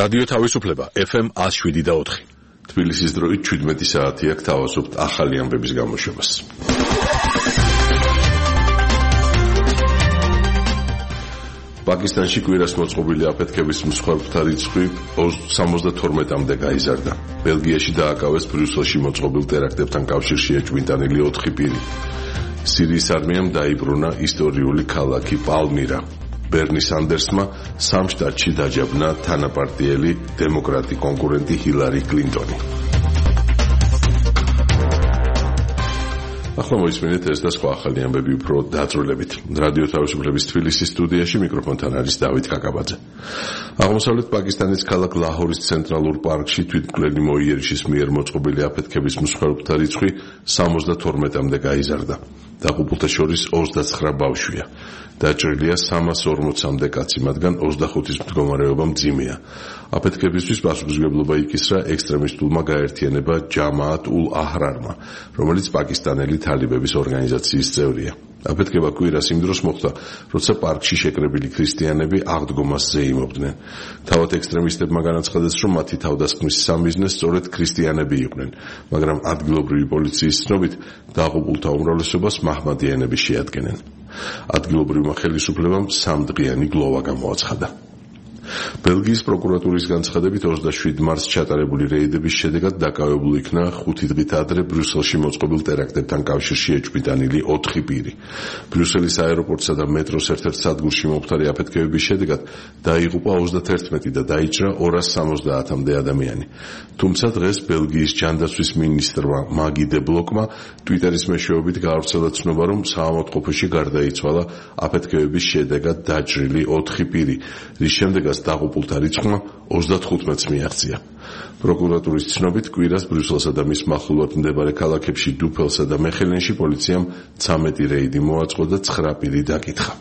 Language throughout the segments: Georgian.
რადიო თავისუფლება FM 107.4. თბილისის დროით 17 საათია, გთავაზობთ ახალი ამბების გამოშვებას. პაკისტანში კვირას მოწყობილი აფეთქების მსხვერპლთა რიცხვი 72-მდე გაიზარდა. ბელგიაში დააკავეს ბრიუსელში მოწყობილ ტერაქტებთან კავშირში ეჭვმიტანილი 4 პირი. სირიის არმიამ დაიბრუნა ისტორიული ქალაქი პალმირა. ბერნი სანდერსმა სამ შტატში დაჯაბნა თანაპარტიელი დემოკრატი კონკურენტი ჰილარი კლინტონი. ახლა მოისმინეთ ეს და სხვა ახალი ამბები უფრო დაწვრილებით. რადიო თავისუფლების თბილისის სტუდიაში მიკროფონთან არის დავით კაკაბაძე. აღმოსავლეთ პაკისტანის ქალაქ ლაჰორის ცენტრალურ პარკში თვითმკვლელი მოიერიშის მიერ მოწყობილი აფეთქების მსხვერპლთა რიცხვი 72-მდე გაიზარდა. დაღუპულთა შორის 29 ბავშვია. დაჭრილია 340-მდე კაცი, მათგან 25-ის მდგომარეობა მძიმეა. აფეთქებისთვის პასუხისმგებლობა იკისრა ექსტრემისტულმა გაერთიანება ჯამაათ ულ აჰრარმა, რომელიც პაკისტანელი თალიბების ორგანიზაციის წევრია. აფეთქება კვირას იმ დროს მოხდა, როცა პარკში შეკრებილი ქრისტიანები აღდგომას ზეიმობდნენ. თავად ექსტრემისტებმა განაცხადეს, რომ მათი თავდასხმის სამიზნე სწორედ ქრისტიანები იყვნენ, მაგრამ ადგილობრივი პოლიციის ცნობით დაღუპულთა უმრავლესობას მაჰმადიანები შეადგენენ. ადგილობრივმა ხელისუფლებამ 3-დღიანი გლოვა გამოაცხადა. ბელგიის პროკურატურის განცხადებით 27 მარტს ჩატარებული რეიდების შედეგად დაკავებული იქნა 5 დღით ადრე ბრიუსელში მოწყობილ ტერაქტებთან კავშირში ეჭვმიტანილი 4 პირი. ბრიუსელის აეროპორტსა და მეტროს ერთ-ერთ სადგურში მომხდარი აფეთქებების შედეგად დაიღუპა 31 და დაიჭრა 270-მდე ადამიანი. თუმცა დღეს ბელგიის ჯანდაცვის მინისტრმა მაგი დე ბლოკმა ტვიტერის მეშვეობით გაავრცელა ცნობა, რომ საავადმყოფოში გარდაიცვალა აფეთქებების შედეგად დაჭრილი 4 პირი, რის შემდეგაც დაღუპულთა რიცხვმა 35-ს მიაღწია. პროკურატურის ცნობით კვირას ბრიუსელსა და მის მახლობლად მდებარე ქალაქებში დუფელსა და მეხელენში პოლიციამ 13 რეიდი მოაწყო და 9 პირი დაკითხა.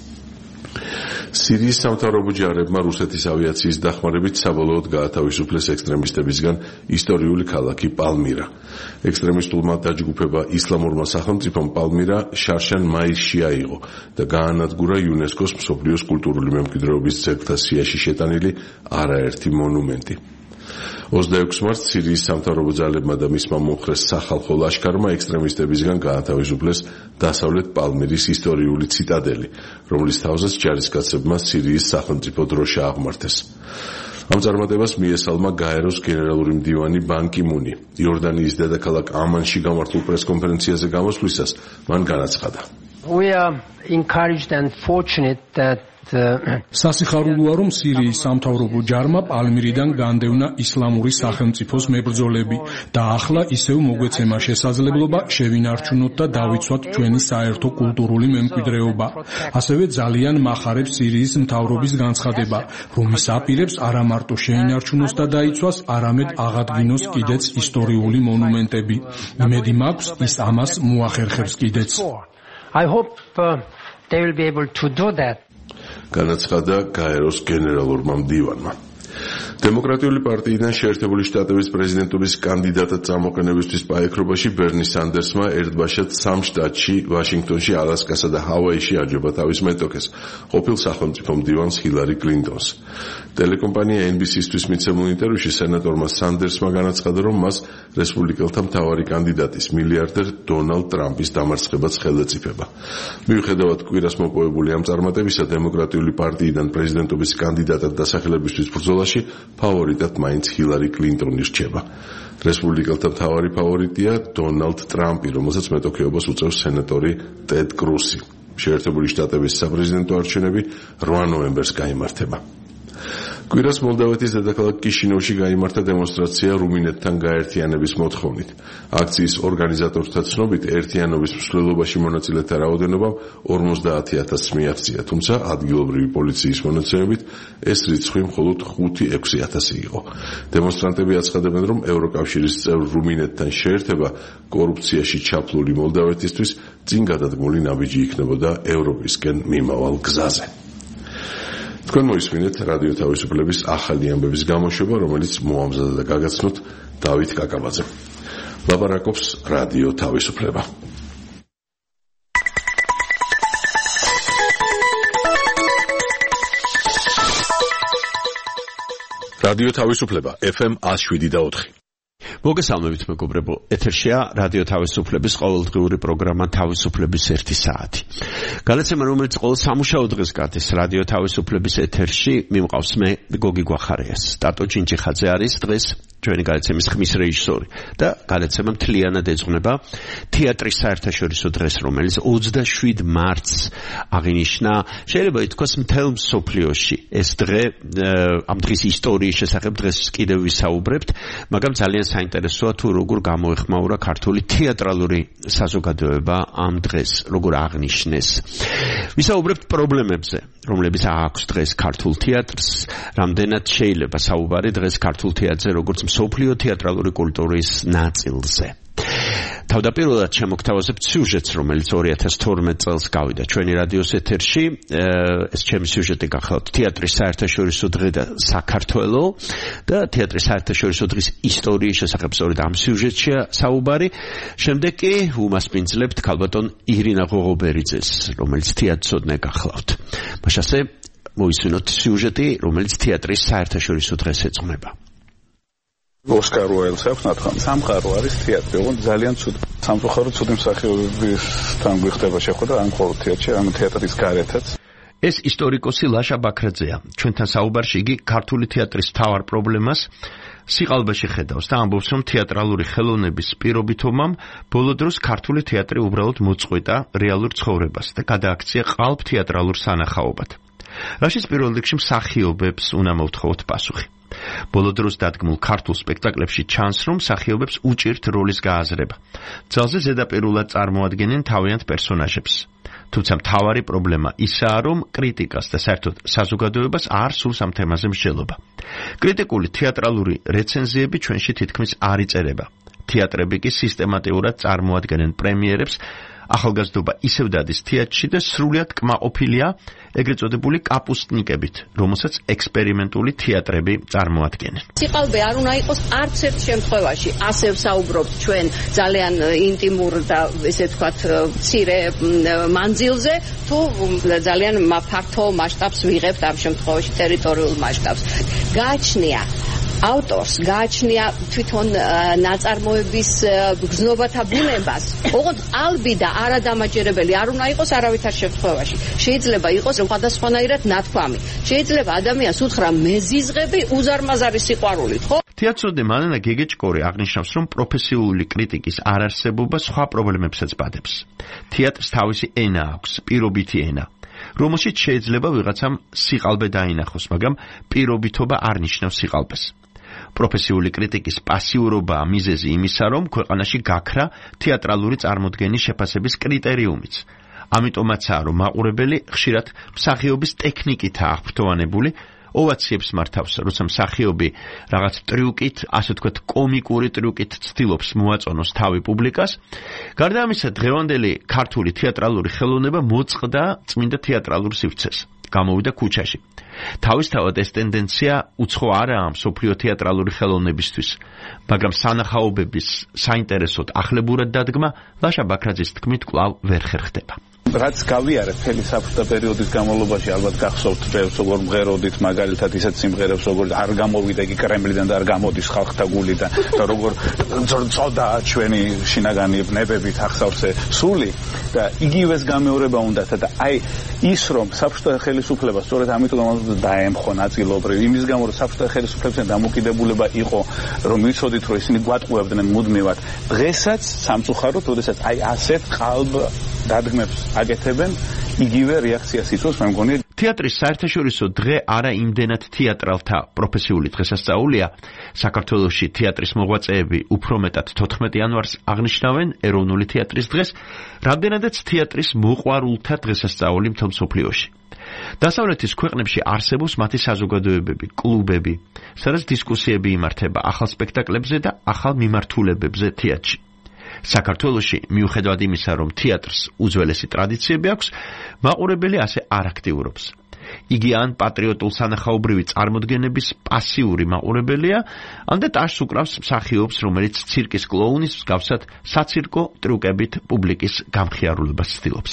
სირიის სამთავრობო ჯარებმა რუსეთის ავიაციის დახმარებით საბოლოოდ გაათავისუფლეს ექსტრემისტებისგან ისტორიული ქალაქი პალმირა. ექსტრემისტულმა დაჯგუფება ისლამურმა სახელმწიფომ პალმირა შარშან მაისში აიღო და გაანადგურა იუნესკოს მსოფლიოს კულტურული მემკვიდრეობის ძეგლთა სიაში შეტანილი არაერთი მონუმენტი. 26 მარტს სირიის სამთავრობო ძალებმა და მისმა მომხრეს სახალხო ლაშქარმა ექსტრემისტებისგან გაათავისუფლეს დასავლეთ პალმირის ისტორიული ციტადელი, რომლის თავზეც ჯარისკაცებმა სირიის სახელმწიფო დროშა აღმართეს. ამ წარმატებას მიესალმა გაეროს გენერალური მდივანი ბან კი მუნი. იორდანიის დედაქალაქ ამანში გამართულ პრესკონფერენციაზე გამოსვლისას მან განაცხადა. We are encouraged and fortunate that სასიხარულოა, რომ სირიის სამთავრობო ჯარმა პალმირიდან განდევნა ისლამური სახელმწიფოს მებრძოლები და ახლა ისევ მოგვეცემა შესაძლებლობა შევინარჩუნოთ და დავიცვათ ჩვენი საერთო კულტურული მემკვიდრეობა. ასევე ძალიან მახარებს სირიის მთავრობის განცხადება, რომ ის აპირებს არა მარტო შეინარჩუნოს და დაიცვას, არამედ აღადგინოს კიდეც ისტორიული მონუმენტები. იმედი მაქვს, ის ამას მოახერხებს კიდეც. I hope they will be able to do that. განაცხადა გაეროს გენერალურმა მდივანმა. დემოკრატიული პარტიიდან შეერთებული შტატების პრეზიდენტობის კანდიდატად წამოყენებისთვის პაექრობაში ბერნი სანდერსმა ერთბაშად 3 შტატში, ვაშინგტონში, ალასკასა და ჰავაიში აჯობა თავის მეტოქეს, ყოფილ სახელმწიფო მდივანს ჰილარი კლინტონს. ტელეკომპანია NBC-ისთვის მიცემულ ინტერვიუში სენატორმა სანდერსმა განაცხადა, რომ მას რესპუბლიკელთა მთავარი კანდიდატის მილიარდერ დონალდ ტრამპის დამარცხებაც ხელეწიფება. მიუხედავად კვირას მოპოვებული ამ წარმატებისა, დემოკრატიული პარტიიდან პრეზიდენტობის კანდიდატად დასახელებისთვის ბრძოლაში ფავორიტად მაინც ჰილარი კლინტონი რჩება. რესპუბლიკელთა მთავარი ფავორიტია დონალდ ტრამპი, რომელსაც მეტოქეობას უწევს სენატორი ტედ კრუსი. შეერთებული შტატების საპრეზიდენტო არჩევნები 8 ნოემბერს გაიმართება. კვირას მოლდავეთის დედაქალაქ კიშინოვში გაიმართა დემონსტრაცია რუმინეთთან გაერთიანების მოთხოვნით. აქციის ორგანიზატორთა ცნობით ერთიანობის მსვლელობაში მონაწილეთა რაოდენობა 50,000-ს მიაღწია, თუმცა ადგილობრივი პოლიციის მონაცემებით ეს რიცხვი მხოლოდ 5-6,000 იყო. დემონსტრანტები აცხადებენ, რომ ევროკავშირის წევრ რუმინეთთან შეერთება კორუფციაში ჩაფლული მოლდავეთისთვის წინ გადადგმული ნაბიჯი იქნებოდა ევროპისკენ მიმავალ გზაზე. თქვენ მოისმინეთ რადიო თავისუფლების ახალი ამბების გამოშვება, რომელიც მოამზადა და გაგაცნოთ დავით კაკაბაძე. ლაპარაკობს რადიო თავისუფლება. რადიო თავისუფლება FM 107.4. მოგესალმებით მეგობრებო, ეთერშია რადიო თავისუფლების ყოველდღიური პროგრამა თავისუფლების 1 საათი. განაცემა რომელიც ყოველ სამუშაო დღეს გადის რადიო თავისუფლების ეთერში, მიმყავს მე გოგი გვახარიას. ტატო ჩინჩიხაძე არის დღეს ჩვენი განაცემის ხმის რეჟისორი და განაცემა მთლიანად ეძღვნება თეატრის საერთაშორისო დღეს, რომელიც 27 მარტს აღინიშნა. შეიძლება ითქვას მთელ მსოფლიოში ეს დღე, ამ დღის ისტორიის შესახებ დღეს კიდევ ვისაუბრებთ, მაგრამ ძალიან საინტერესოა თუ როგორ გამოეხმაურა ქართული თეატრალური საზოგადოება ამ დღეს, როგორ აღნიშნეს. ვისაუბრებთ პრობლემებზე, რომლებიც აქვს დღეს ქართულ თეატრს, რამდენად შეიძლება საუბარი დღეს ქართულ თეატრზე, როგორც მსოფლიო თეატრალური კულტურის ნაწილზე. თავდაპირველად შემოგთავაზებთ სიუჟეტს, რომელიც 2012 წელს გავიდა ჩვენი რადიოს ეთერში. ეს ჩემი სიუჟეტი გახლავთ თეატრის საერთაშორისო დღე და საქართველო და თეატრის საერთაშორისო დღის ისტორიის შესახებ სწორედ ამ სიუჟეტშია საუბარი. შემდეგ კი უმასპინძლებთ ქალბატონ ირინა ღოღობერიძეს, რომელიც თეატრსოდნე გახლავთ. მაშასე მოისმინოთ სიუჟეტი, რომელიც თეატრის საერთაშორისო დღეს ეძღვნება. ოსკარ უაილდს აქვს ნათქვამი. სამყარო არის თეატრი, ოღონდ ძალიან ცუდი. სამწუხაროდ ცუდი მსახიობებისთან გვიხდება შეხვედრა ამ მხოლოდ თეატრში, ამ თეატრის გარეთაც. ეს ისტორიკოსი ლაშა ბაქრაძეა. ჩვენთან საუბარში იგი ქართული თეატრის მთავარ პრობლემას სიყალბეში ხედავს და ამბობს, რომ თეატრალური ხელოვნების პირობითობამ ბოლო დროს ქართული თეატრი უბრალოდ მოწყვეტა რეალურ ცხოვრებას და გადააქცია ყალბ თეატრალურ სანახაობად. რაშიც პირველ რიგში მსახიობებს უნდა მოვთხოვოთ პასუხი. ბოლო დროს დადგმულ ქართულ სპექტაკლებში ჩანს, რომ მსახიობებს უჭირთ როლის გააზრება. ძალზე ზედაპირულად წარმოადგენენ თავიანთ პერსონაჟებს. თუმცა მთავარი პრობლემა ისაა, რომ კრიტიკას და საერთოდ საზოგადოებას არ სურს ამ თემაზე მსჯელობა. კრიტიკული თეატრალური რეცენზიები ჩვენში თითქმის არ იწერება. თეატრები კი სისტემატურად წარმოადგენენ პრემიერებს, ახალგაზრდობა ისევ დადის თეატრში და სრულიად კმაყოფილია ეგრეთ წოდებული კაპუსტნიკებით, რომელსაც ექსპერიმენტული თეატრები წარმოადგენენ. სიყალბე არ უნდა იყოს არც ერთ შემთხვევაში. ასე ვსაუბრობთ ჩვენ ძალიან ინტიმურ და ესე ვთქვათ მცირე მანძილზე, თუ ძალიან ფართო მასშტაბს ვიღებთ ამ შემთხვევაში ტერიტორიულ მასშტაბს. გააჩნია ავტორს, გააჩნია თვითონ ნაწარმოების გზნობათა ბუნებას. ოღონდ ალბი და არადამაჯერებელი არ უნდა იყოს არავითარ შემთხვევაში. შეიძლება იყოს სხვადასხვანაირად ნათქვამი. შეიძლება ადამიანს უთხრა მეზიზღები უზარმაზარი სიყვარულით, ხო? თეატრსოდნე მანანა გეგეჭკორი აღნიშნავს, რომ პროფესიული კრიტიკის არარსებობა სხვა პრობლემებსაც ბადებს. თეატრს თავისი ენა აქვს, პირობითი ენა, რომელშიც შეიძლება ვიღაცამ სიყალბე დაინახოს, მაგრამ პირობითობა არ ნიშნავს სიყალბეს. პროფესიული კრიტიკის პასიურობაა მიზეზი იმისა, რომ ქვეყანაში გაქრა თეატრალური წარმოდგენის შეფასების კრიტერიუმიც. ამიტომაცაა, რომ მაყურებელი ხშირად მსახიობის ტექნიკითაა აღფრთოვანებული, ოვაციებს მართავს, როცა მსახიობი რაღაც ტრიუკით, ასე ვთქვათ, კომიკური ტრიუკით ცდილობს მოაწონოს თავი პუბლიკას. გარდა ამისა, დღევანდელი ქართული თეატრალური ხელოვნება მოწყდა წმინდა თეატრალურ სივრცეს. გამოვიდა ქუჩაში. თავისთავად ეს ტენდენცია უცხო არაა მსოფლიო თეატრალური ხელოვნებისთვის, მაგრამ სანახაობების საინტერესოდ ახლებურად დადგმა ლაშა ბაქრაძის თქმით კვლავ ვერ ხერხდება. რაც გავიარეთ მთელი საბჭოთა პერიოდის განმავლობაში, ალბათ გახსოვთ ბევრს, როგორ მღეროდით, მაგალითად ისეთ სიმღერებს, როგორ არ გამოვიდა იგი კრემლიდან და არ გამოდის ხალხთა გულიდან და როგორ წოდა ჩვენი შინაგანი ბნებებით ახსავსე სული და იგივეს გამეორება უნდათ და აი ის რომ საბჭოთა ხელისუფლება სწორედ ამიტომ დაემხო ნაწილობრივ იმის გამო რომ საბჭოთა ხელისუფლებასთან დამოკიდებულება იყო, რომ ვიცოდით რომ ისინი გვატყუებდნენ მუდმივად. დღესაც სამწუხაროდ, როდესაც აი ასეთ ყალბ დადგმებს აკეთებენ, იგივე რეაქციას იწვევს, მე მგონი. თეატრის საერთაშორისო დღე არა იმდენად თეატრალთა პროფესიული დღესასწაულია. საქართველოში თეატრის მოღვაწეები უფრო მეტად 14 იანვარს აღნიშნავენ ეროვნული თეატრის დღეს, რამდენადაც თეატრის მოყვარულთა დღესასწაული მთელ მსოფლიოში. დასავლეთის ქვეყნებში არსებობს მათი საზოგადოებები, კლუბები, სადაც დისკუსიები იმართება ახალ სპექტაკლებზე და ახალ მიმართულებებზე თეატრში. საქართველოში მიუხედავად იმისა, რომ თეატრს უძველესი ტრადიციები აქვს, მაყურებელი ასე არ აქტიურობს. იგი ან პატრიოტულ სანახაობრივი წარმოდგენების პასიური მაყურებელია, ან და ტაშს უკრავს მსახიობს, რომელიც ცირკის კლოუნის მსგავსად საცირკო ტრიუკებით პუბლიკის გამხიარულებას ცდილობს.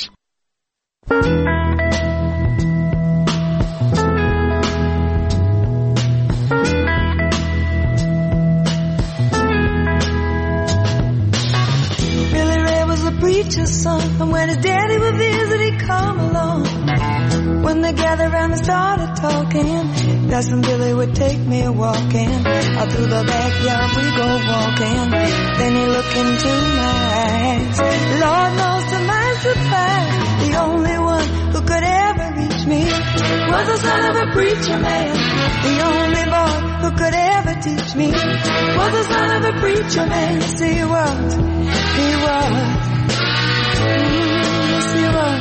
preacher's son. And when his daddy would visit, he'd come along. When they gathered around and started talking, that's when Billy would take me walking. Out through the backyard we go walking. Then he looked into my eyes. Lord knows to my surprise, the only one who could ever reach me was the son of a preacher man. The only boy who could ever teach me was the son of a preacher man. Yes, he was. He was. Yes, he was.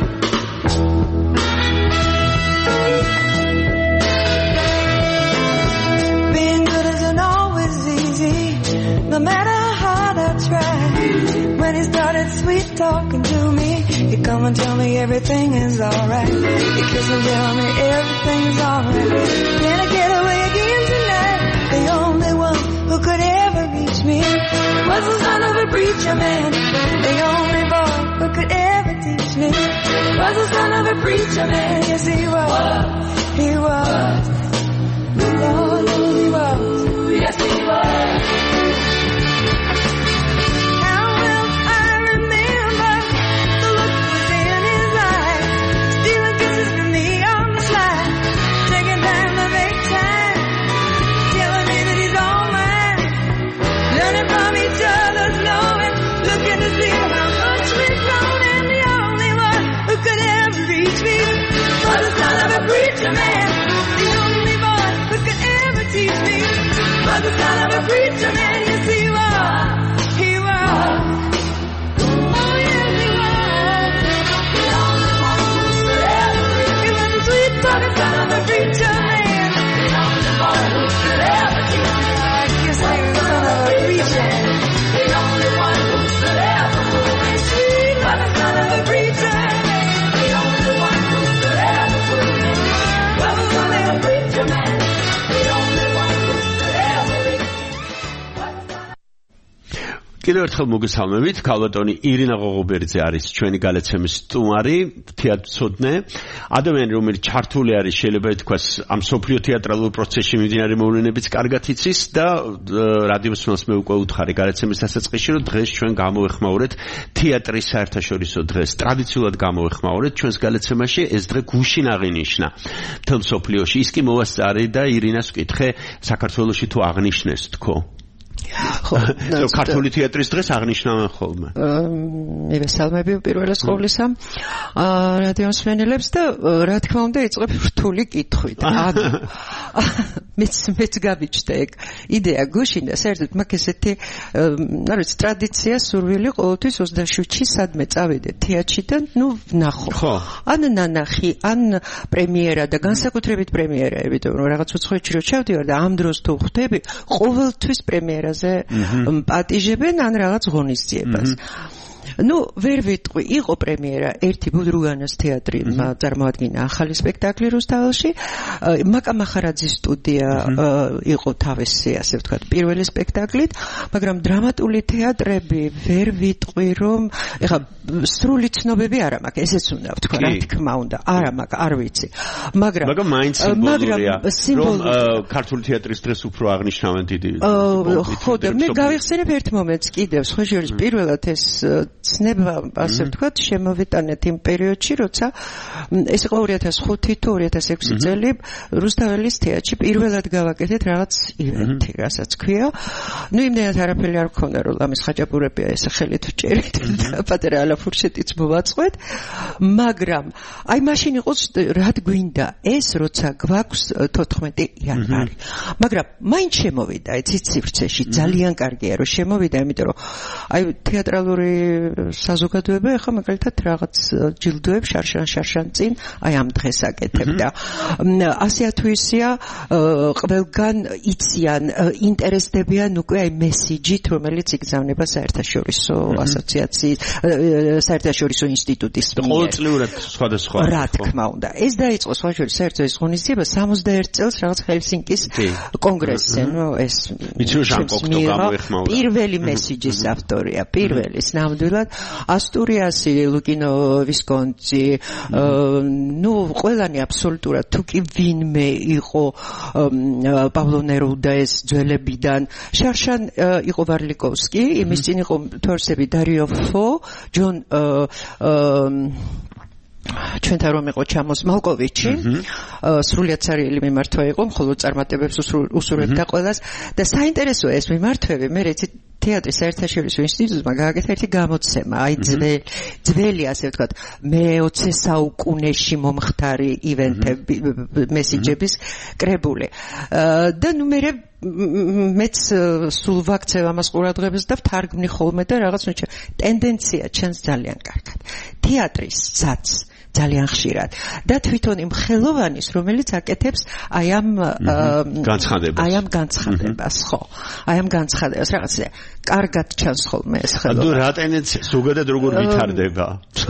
Being good isn't always easy, no matter how hard I try. When he started sweet talking to me, he'd come and tell me everything is alright. He'd kiss and tell me everything's alright. Can I get away again tonight? The only one who could ever reach me was the son of a preacher man. The only boy who could ever teach me was the son of a preacher man. Yes, he was. He was. Lord, he was. Yes, he was. How will I remember the look was in his eyes, stealing kisses from me on the slide, taking time to make time, telling me that he's all mine, learning from each other's knowing, looking to see how much we've grown, and the only one who could ever reach me was the son of a preacher man. The only boy who could ever teach me was the son of a preacher man. Yes, he was. He was. Oh, yes, he was. The only one who could ever reach me. He was the sweet talking son of a preacher man. The only boy who could ever teach me. Yes, he was the son of a preacher man. The only one who could ever fool me. Sweet was the son of a preacher man. The only one who could ever fool me was the son of a preacher man. The only one who could ever reach me. კიდევ ერთხელ მოგესალმებით. ქალბატონი ირინა ღოღობერიძე არის ჩვენი გალაცემის სტუმარი, თეატრცოდნე, ადამიანი, რომელიც ჩართული არის, შეიძლება ითქვას, ამ სოფლიო თეატრალურ პროცესში მიმდინარე მოვლენებიც კარგად იცის და რადიოსმელს მე უკვე უთხარი გალაცემის დასაწყისში, რომ დღეს ჩვენ გამოვეხმაურეთ თეატრის საერთაშორისო დღეს. ტრადიციულად გამოვეხმაურეთ ჩვენს გალაცემაში, ეს დღე გუშინ აღინიშნა მთელ სოფლიოში. ის კი მოვასწარი და ირინას ვკითხე, საქართველოში თუ აღნიშნეს თქო? ხო, ქართული თეატრის დღეს აღნიშნავენ ხოლმე. მივესალმები პირველეს ყოვლისა რადიოსმენელებს და რა თქმა უნდა იწყებ რთული კითხვით. მეც გავიჩნდა ეგ იდეა გუშინ და საერთოდ მაგ ესეთი არ ვიცი ტრადიცია სურვილი ყოველთვის 27-ში სადმე წავიდე თეატრში და ნუ ვნახო. ან ნანახი, ან პრემიერა და განსაკუთრებით პრემიერა, იმიტომ რომ რაღაც უცხოეთში რო ჩავდივარ და ამ დროს თუ ხვდები, ყოველთვის პრემიერაზე პატიჟებენ ან რაღაც ღონისძიებას. Ну, ვერ ვიტყვი, იყო პრემიერა ერთი ბუდრუგანას თეატრი წარმოადგინა ახალი სპექტაკლი რუსთაველში. მაკა მახარაძის სტუდია იყო თავისი, ასე ვთქვათ, პირველი სპექტაკლით, მაგრამ დრამატული თეატრები ვერ ვიტყვი, რომ ეხა სრული ცნობები არა მაქვს, ესეც უნდა ვთქვა, რა თქმა უნდა, არა მაქვს, არ ვიცი. მაგრამ მაინც სიმბოლურია, რომ ქართული თეატრის დღეს უფრო აღნიშნავენ დიდი. ხო, და მე გავიხსენებ ერთ მომენტს კიდევ, სხვა შორის პირველად ეს ცნება, ასე ვთქვათ, შემოვიტანეთ იმ პერიოდში, როცა ეს იყო 2005 თუ 2006 წელი რუსთაველის თეატრში პირველად გავაკეთეთ რაღაც ივენთი, რასაც ქვია. ნუ იმდენად არაფერი არ მქონდა, რომ ამის ხაჭაპურებია ესე ხელით ვჭერით და პატარა ალაფურშეტიც მოვაწყვეთ, მაგრამ აი მაშინ იყო რად გვინდა ეს, როცა გვაქვს 14 იანვარი. მაგრამ მაინც შემოვიდა, იცით, სივრცეში ძალიან კარგია, რომ შემოვიდა, იმიტომ რომ აი თეატრალური საზოგადოება ახლა მაგალითად რაღაც ჯილდოებს შარშან წინ აი ამ დღეს აკეთებ და ასე თუ ისია ყველგან იციან ინტერესდებიან უკვე აი მესიჯით რომელიც იგზავნება საერთაშორისო ასოციაციის საერთაშორისო ინსტიტუტის მიერ ყოველწლიურად სხვადასხვა რა თქმა უნდა ეს დაიწყო სხვა შორის საერთაშორისო ღონისძიება 61 წელს რაღაც ჰელსინკის კონგრესზე ნუ ეს მიცუ ჟან კოქტო გამოეხმაურა პირველი მესიჯის ავტორია პირველი ნამდვილად ნამდვილად ასტურიასი, ლუკინო ვისკონტი, ყველანი აბსოლუტურად თუ კი ვინმე იყო პავლო ნერუდას ძველებიდან, შარშან იყო ვარლიკოვსკი, იმის წინ იყო თორსები დარიო ფო, ჯონ ჩვენთან რომ იყო ჩამოს მალკოვიჩი, სრულიად სერიალი მიმართვა იყო, მხოლოდ წარმატებებს უსურვებდა ყველას და საინტერესოა ეს მიმართვები, მე რეცი თეატრის საერთაშორისო ინსტიტუტმა გააკეთა ერთი გამოცემა, აი ძველი ასე ვთქვათ, მე-20 საუკუნეში მომხდარი ივენთები, მესიჯების კრებული. და მეც სულ ვაქცევ ამას ყურადღებას და ვთარგმნი ხოლმე და რაღაც ტენდენცია ჩანს ძალიან კარგად. თეატრისაც ძალიან ხშირად და თვითონ იმ ხელოვანის, რომელიც აკეთებს აი ამ განცხადებას, ხო. აი ამ განცხადებას რაღაცა კარგად ჩანს ხოლმე ეს ხელოვანი. ანუ რა ტენდენცია ზოგადად როგორ ვითარდება?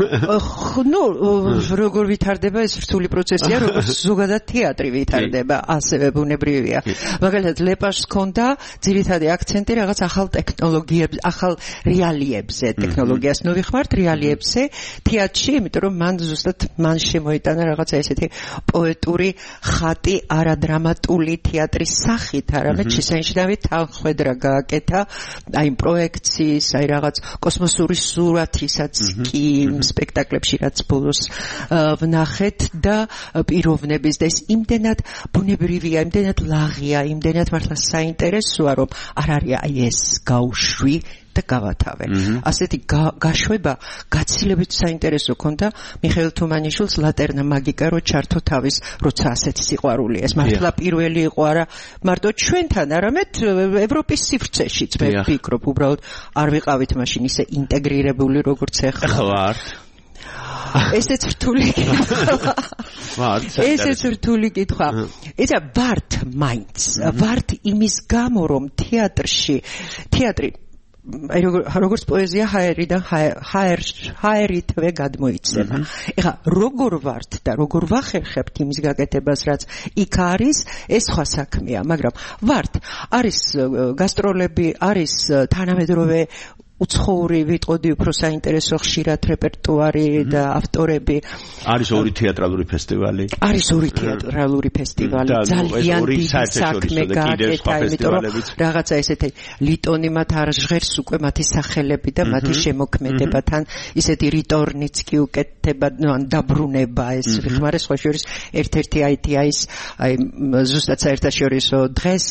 როგორ ვითარდება ეს რთული პროცესია, როგორც ზოგადად თეატრი ვითარდება, ასევე ბუნებრივია. მაგალითად ლეპაშს ჰქონდა ძირითადი აქცენტი რაღაც ახალ ტექნოლოგიებზე, ახალ რეალიებზე, ტექნოლოგიას ნოვიხმართ რეალიებზე თეატრში, იმიტომ რომ მან შემოიტანა რაღაცა ესეთი პოეტური ხატი, არადრამატული თეატრის სახით, არამედ შესანიშნავი თანხwebdriver გააკეთა აი პროექციის, აი რაღაც კოსმოსური სურათისაც კი სპექტაკლებში რაც ბოლოს ვნახეთ და პიროვნების და ეს იმდენად ბუნებრივია, იმდენად ლაღია, იმდენად მართლა საინტერესოა, რომ არ არის აი ეს გავშვი და გავათავე. ასეთი გაშვება გაცილებით საინტერესო ქონდა მიხეილ თუმანიშვილს ლატერნა მაგიკა რო ჩართო თავის როცა ასეთი სიყვარული. ეს მართლა პირველი იყო არა მარტო ჩვენთან, არამედ ევროპის სივრცეშიც მე ვფიქრობ, უბრალოდ არ ვიყავით მაშინ ისე ინტეგრირებული როგორც ახლა. ვართ. ესეც რთული კითხვა. ესეც რთული კითხვა. ისა ვართ მაინც, ვართ იმის გამო რომ თეატრი როგორც პოეზია ჰაერიდან ჰაერითვე გადმოიცემა. ეხლა როგორ ვართ და როგორ ვახერხებთ იმის გაკეთებას, რაც იქ არის, ეს სხვა საქმეა, მაგრამ ვართ, არის გასტროლები, არის თანამედროვე უცხოური ვიტყოდი უფრო საინტერესო ხშირად რეპერტუარი და ავტორები. არის ორი თეატრალური ფესტივალი. ძალიან დიდი საქმე გააკეთა, იმიტომ რომ რაღაცა ესეთი ლიტონი მათ არ ჟღერს უკვე მათი სახელები და მათი შემოქმედებათან ისეთი რიტორნიც კი უკეთდება, ან დაბრუნება ეს ვიხმარე სხვა შორის ერთ-ერთი ITI-ის აი ზუსტად საერთაშორისო დღეს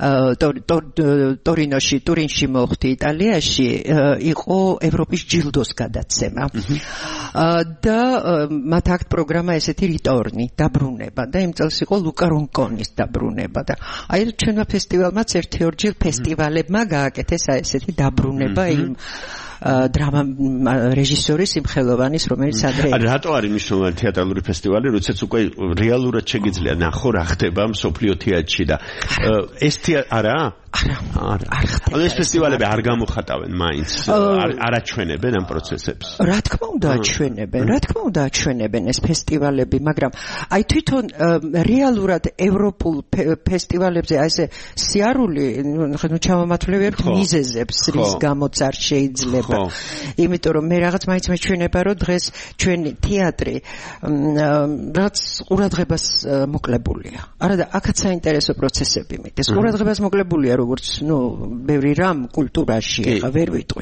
ტურინში მოხდი იტალიაში იყო ევროპის ჯილდოს გადაცემა და მათ აქ პროგრამა ესეთი რიტორნი, დაბრუნება და იმ წელს იყო ლუკა რონკონის დაბრუნება და აი ჩვენმა ფესტივალმაც ერთი-ორჯერ ფესტივალებმა გააკეთეს ესეთი დაბრუნება იმ დრამა რეჟისორის იმ ხელოვანის, რომელიც ადრე რატო არის მნიშვნელოვანი თეატრალური ფესტივალი, როდესაც უკვე რეალურად შეგიძლია ნახო რა ხდება მსოფლიო თეატრში და ეს არა ანუ ეს ფესტივალები არ გამოხატავენ მაინც, არ აჩვენებენ ამ პროცესებს. რა თქმა უნდა აჩვენებენ ეს ფესტივალები, მაგრამ აი თვითონ რეალურად ევროპულ ფესტივალებზე აი ესე სიარული ჩამომათვლევებთ მიზეზებს, რის გამოც არ შეიძლება. იმიტომ რომ მე რაღაც მაინც მეჩვენება, რომ დღეს ჩვენი თეატრი რაც ყურადღებას მოკლებულია. არა და აქაც საინტერესო პროცესები მიდის. ყურადღებას მოკლებულია როგორც ბევრი რამ კულტურაში, ახლა ვერ ვიტყვი.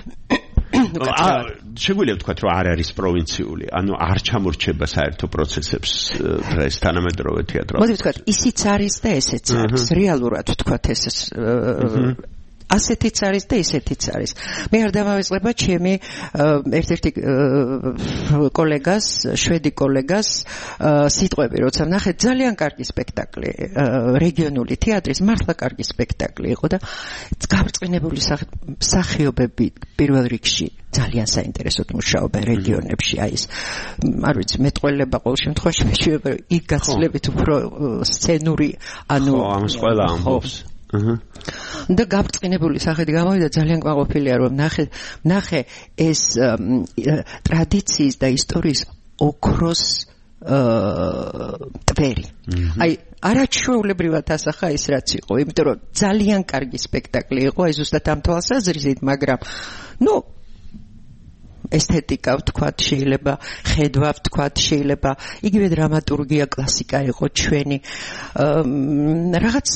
შეგვიძლია ვთქვათ, რომ არ არის პროვინციული, ანუ არ ჩამორჩება საერთო პროცესებს დღეს თანამედროვე თეატრში. მოდი ვთქვათ, ისიც არის და ესეც არის. რეალურად ვთქვათ ეს ასეთიც არის და ისეთიც არის. მე არ დამავიწყება ჩემი ერთ-ერთი კოლეგას, შვედი კოლეგას სიტყვები, როცა ნახეთ ძალიან კარგი სპექტაკლი რეგიონული თეატრის, მართლა კარგი სპექტაკლი იყო და გაბრწყინებული მსახიობები პირველ რიგში ძალიან საინტერესოდ მუშაობენ რეგიონებში, აი ეს არ ვიცი, მეტყველება ყოველ შემთხვევაში მეჩვენება, იქ გაცილებით უფრო სცენური, ანუ ამას ყველა ამბობს. და გაბრწყინებული სახით გამოვიდა, ძალიან კმაყოფილია, რომ ნახე ეს ტრადიციის და ისტორიის ოქროს ტვერი. აი არაჩვეულებრივად ასახა ის რაც იყო, იმიტომ რომ ძალიან კარგი სპექტაკლი იყო, აი ზუსტად ამ თვალსაზრისით, მაგრამ ესთეტიკა ვთქვათ, შეიძლება ხედვა ვთქვათ, შეიძლება იგივე დრამატურგია, კლასიკა იყო ჩვენი. რაღაც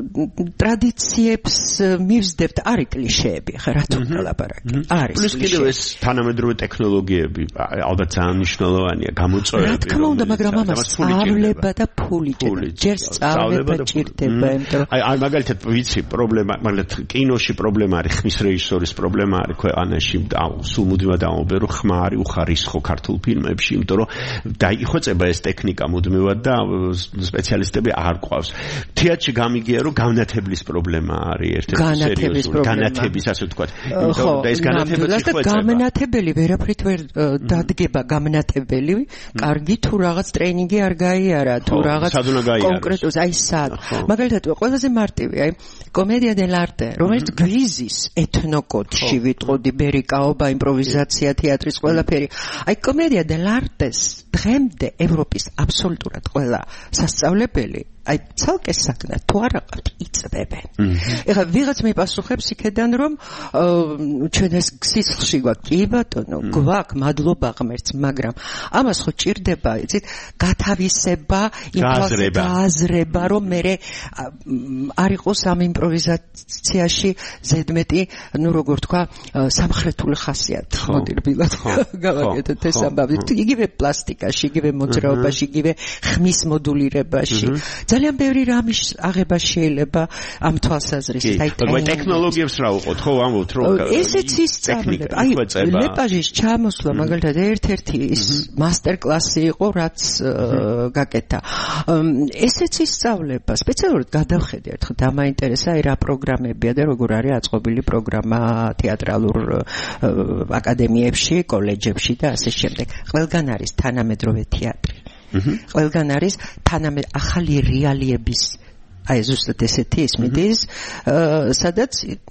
ტრადიციებს მივსდებთ, არის კლიშეები, ხა რა თუ ლაპარაკი. არის. პლუს კიდევ ეს თანამედროვე ტექნოლოგიები ალბათ ძალიან მნიშვნელოვანია, გამოწვევები. რა თქმა უნდა, მაგრამ ამას სწავლება და ფული ჯერ სწავლება ჭირდება, იმიტომ რომ აი მაგალითად ვიცი პრობლემა, მაგალითად კინოში პრობლემა არის, ხმის რეჟისორის პრობლემა არის ქვეყანაში, სულ მუდმივად ამობენ, რომ ხმა არის უხარისხო ქართულ ფილმებში, იმიტომ რომ დაიხვეწება ეს ტექნიკა მუდმივად და სპეციალისტები არ ყავს. თეატრში გამიგია, რომ განათებლის პრობლემა არის ერთ-ერთი სერიოზული, განათების ასე ვთქვათ. იმიტომ და ეს განათებაც იხვეწება. განათებელი ვერაფრით ვერ დადგება, განათებელი, კარგი თუ რაღაც ტრეინინგი არ გაიარა, თუ რაღაც კონკრეტულ აი სად. მაგალითად ყველაზე მარტივი, აი კომედია დელარტე, რომელიც გვიზის ეთნოკოდში ვიტყოდი, ბერიკაობა, იმპროვიზაცია, თეატრის ყველაფერი. აი კომედია დელარტეს დღემდე ევროპის აბსოლუტურად ყველა სასწავლებელი აი ცალკე საკნად თუ არ აყავთ იწდებენ. ეხლა ვიღაც მიპასუხებს იქედან რომ ჩვენ ეს სისხლში გვაქვს, კი ბატონო, გვაქვს, მადლობა ღმერთს, მაგრამ ამას ხო ჭირდება, იცით, გათავისება, გააზრება, რომ მე არ იყოს ამ იმპროვიზაციაში ზედმეტი, ну როგორ თქვა, სამხრეთული ხასიათი. მოდი რბილად გავაკეთოთ ეს ამბავი. იგივე პლასტიკაში, იგივე მოძრაობაში, იგივე ხმის მოდულირებაში. ძალიან ბევრი რამის აღება შეიძლება ამ თვალსაზრისით. აი ტექნოლოგიებს რა უყოთ, ხო ამბობთ რომ ესეც ისწავლება. აი ლეპაჟის ჩამოსვლა მაგალითად ერთ-ერთი ის მასტერკლასი იყო, რაც გაკეთა. ესეც ისწავლება. სპეციალურად გადავხედე ერთხელ დამაინტერესა აი რა პროგრამებია და როგორ არის აწყობილი პროგრამა თეატრალურ აკადემიებში, კოლეჯებში და ასე შემდეგ. ყველგან არის თანამედროვე თეატრი. ყველგან არის ახალი რეალიების აი ზუსტად ესეთი ისმიდის სადაც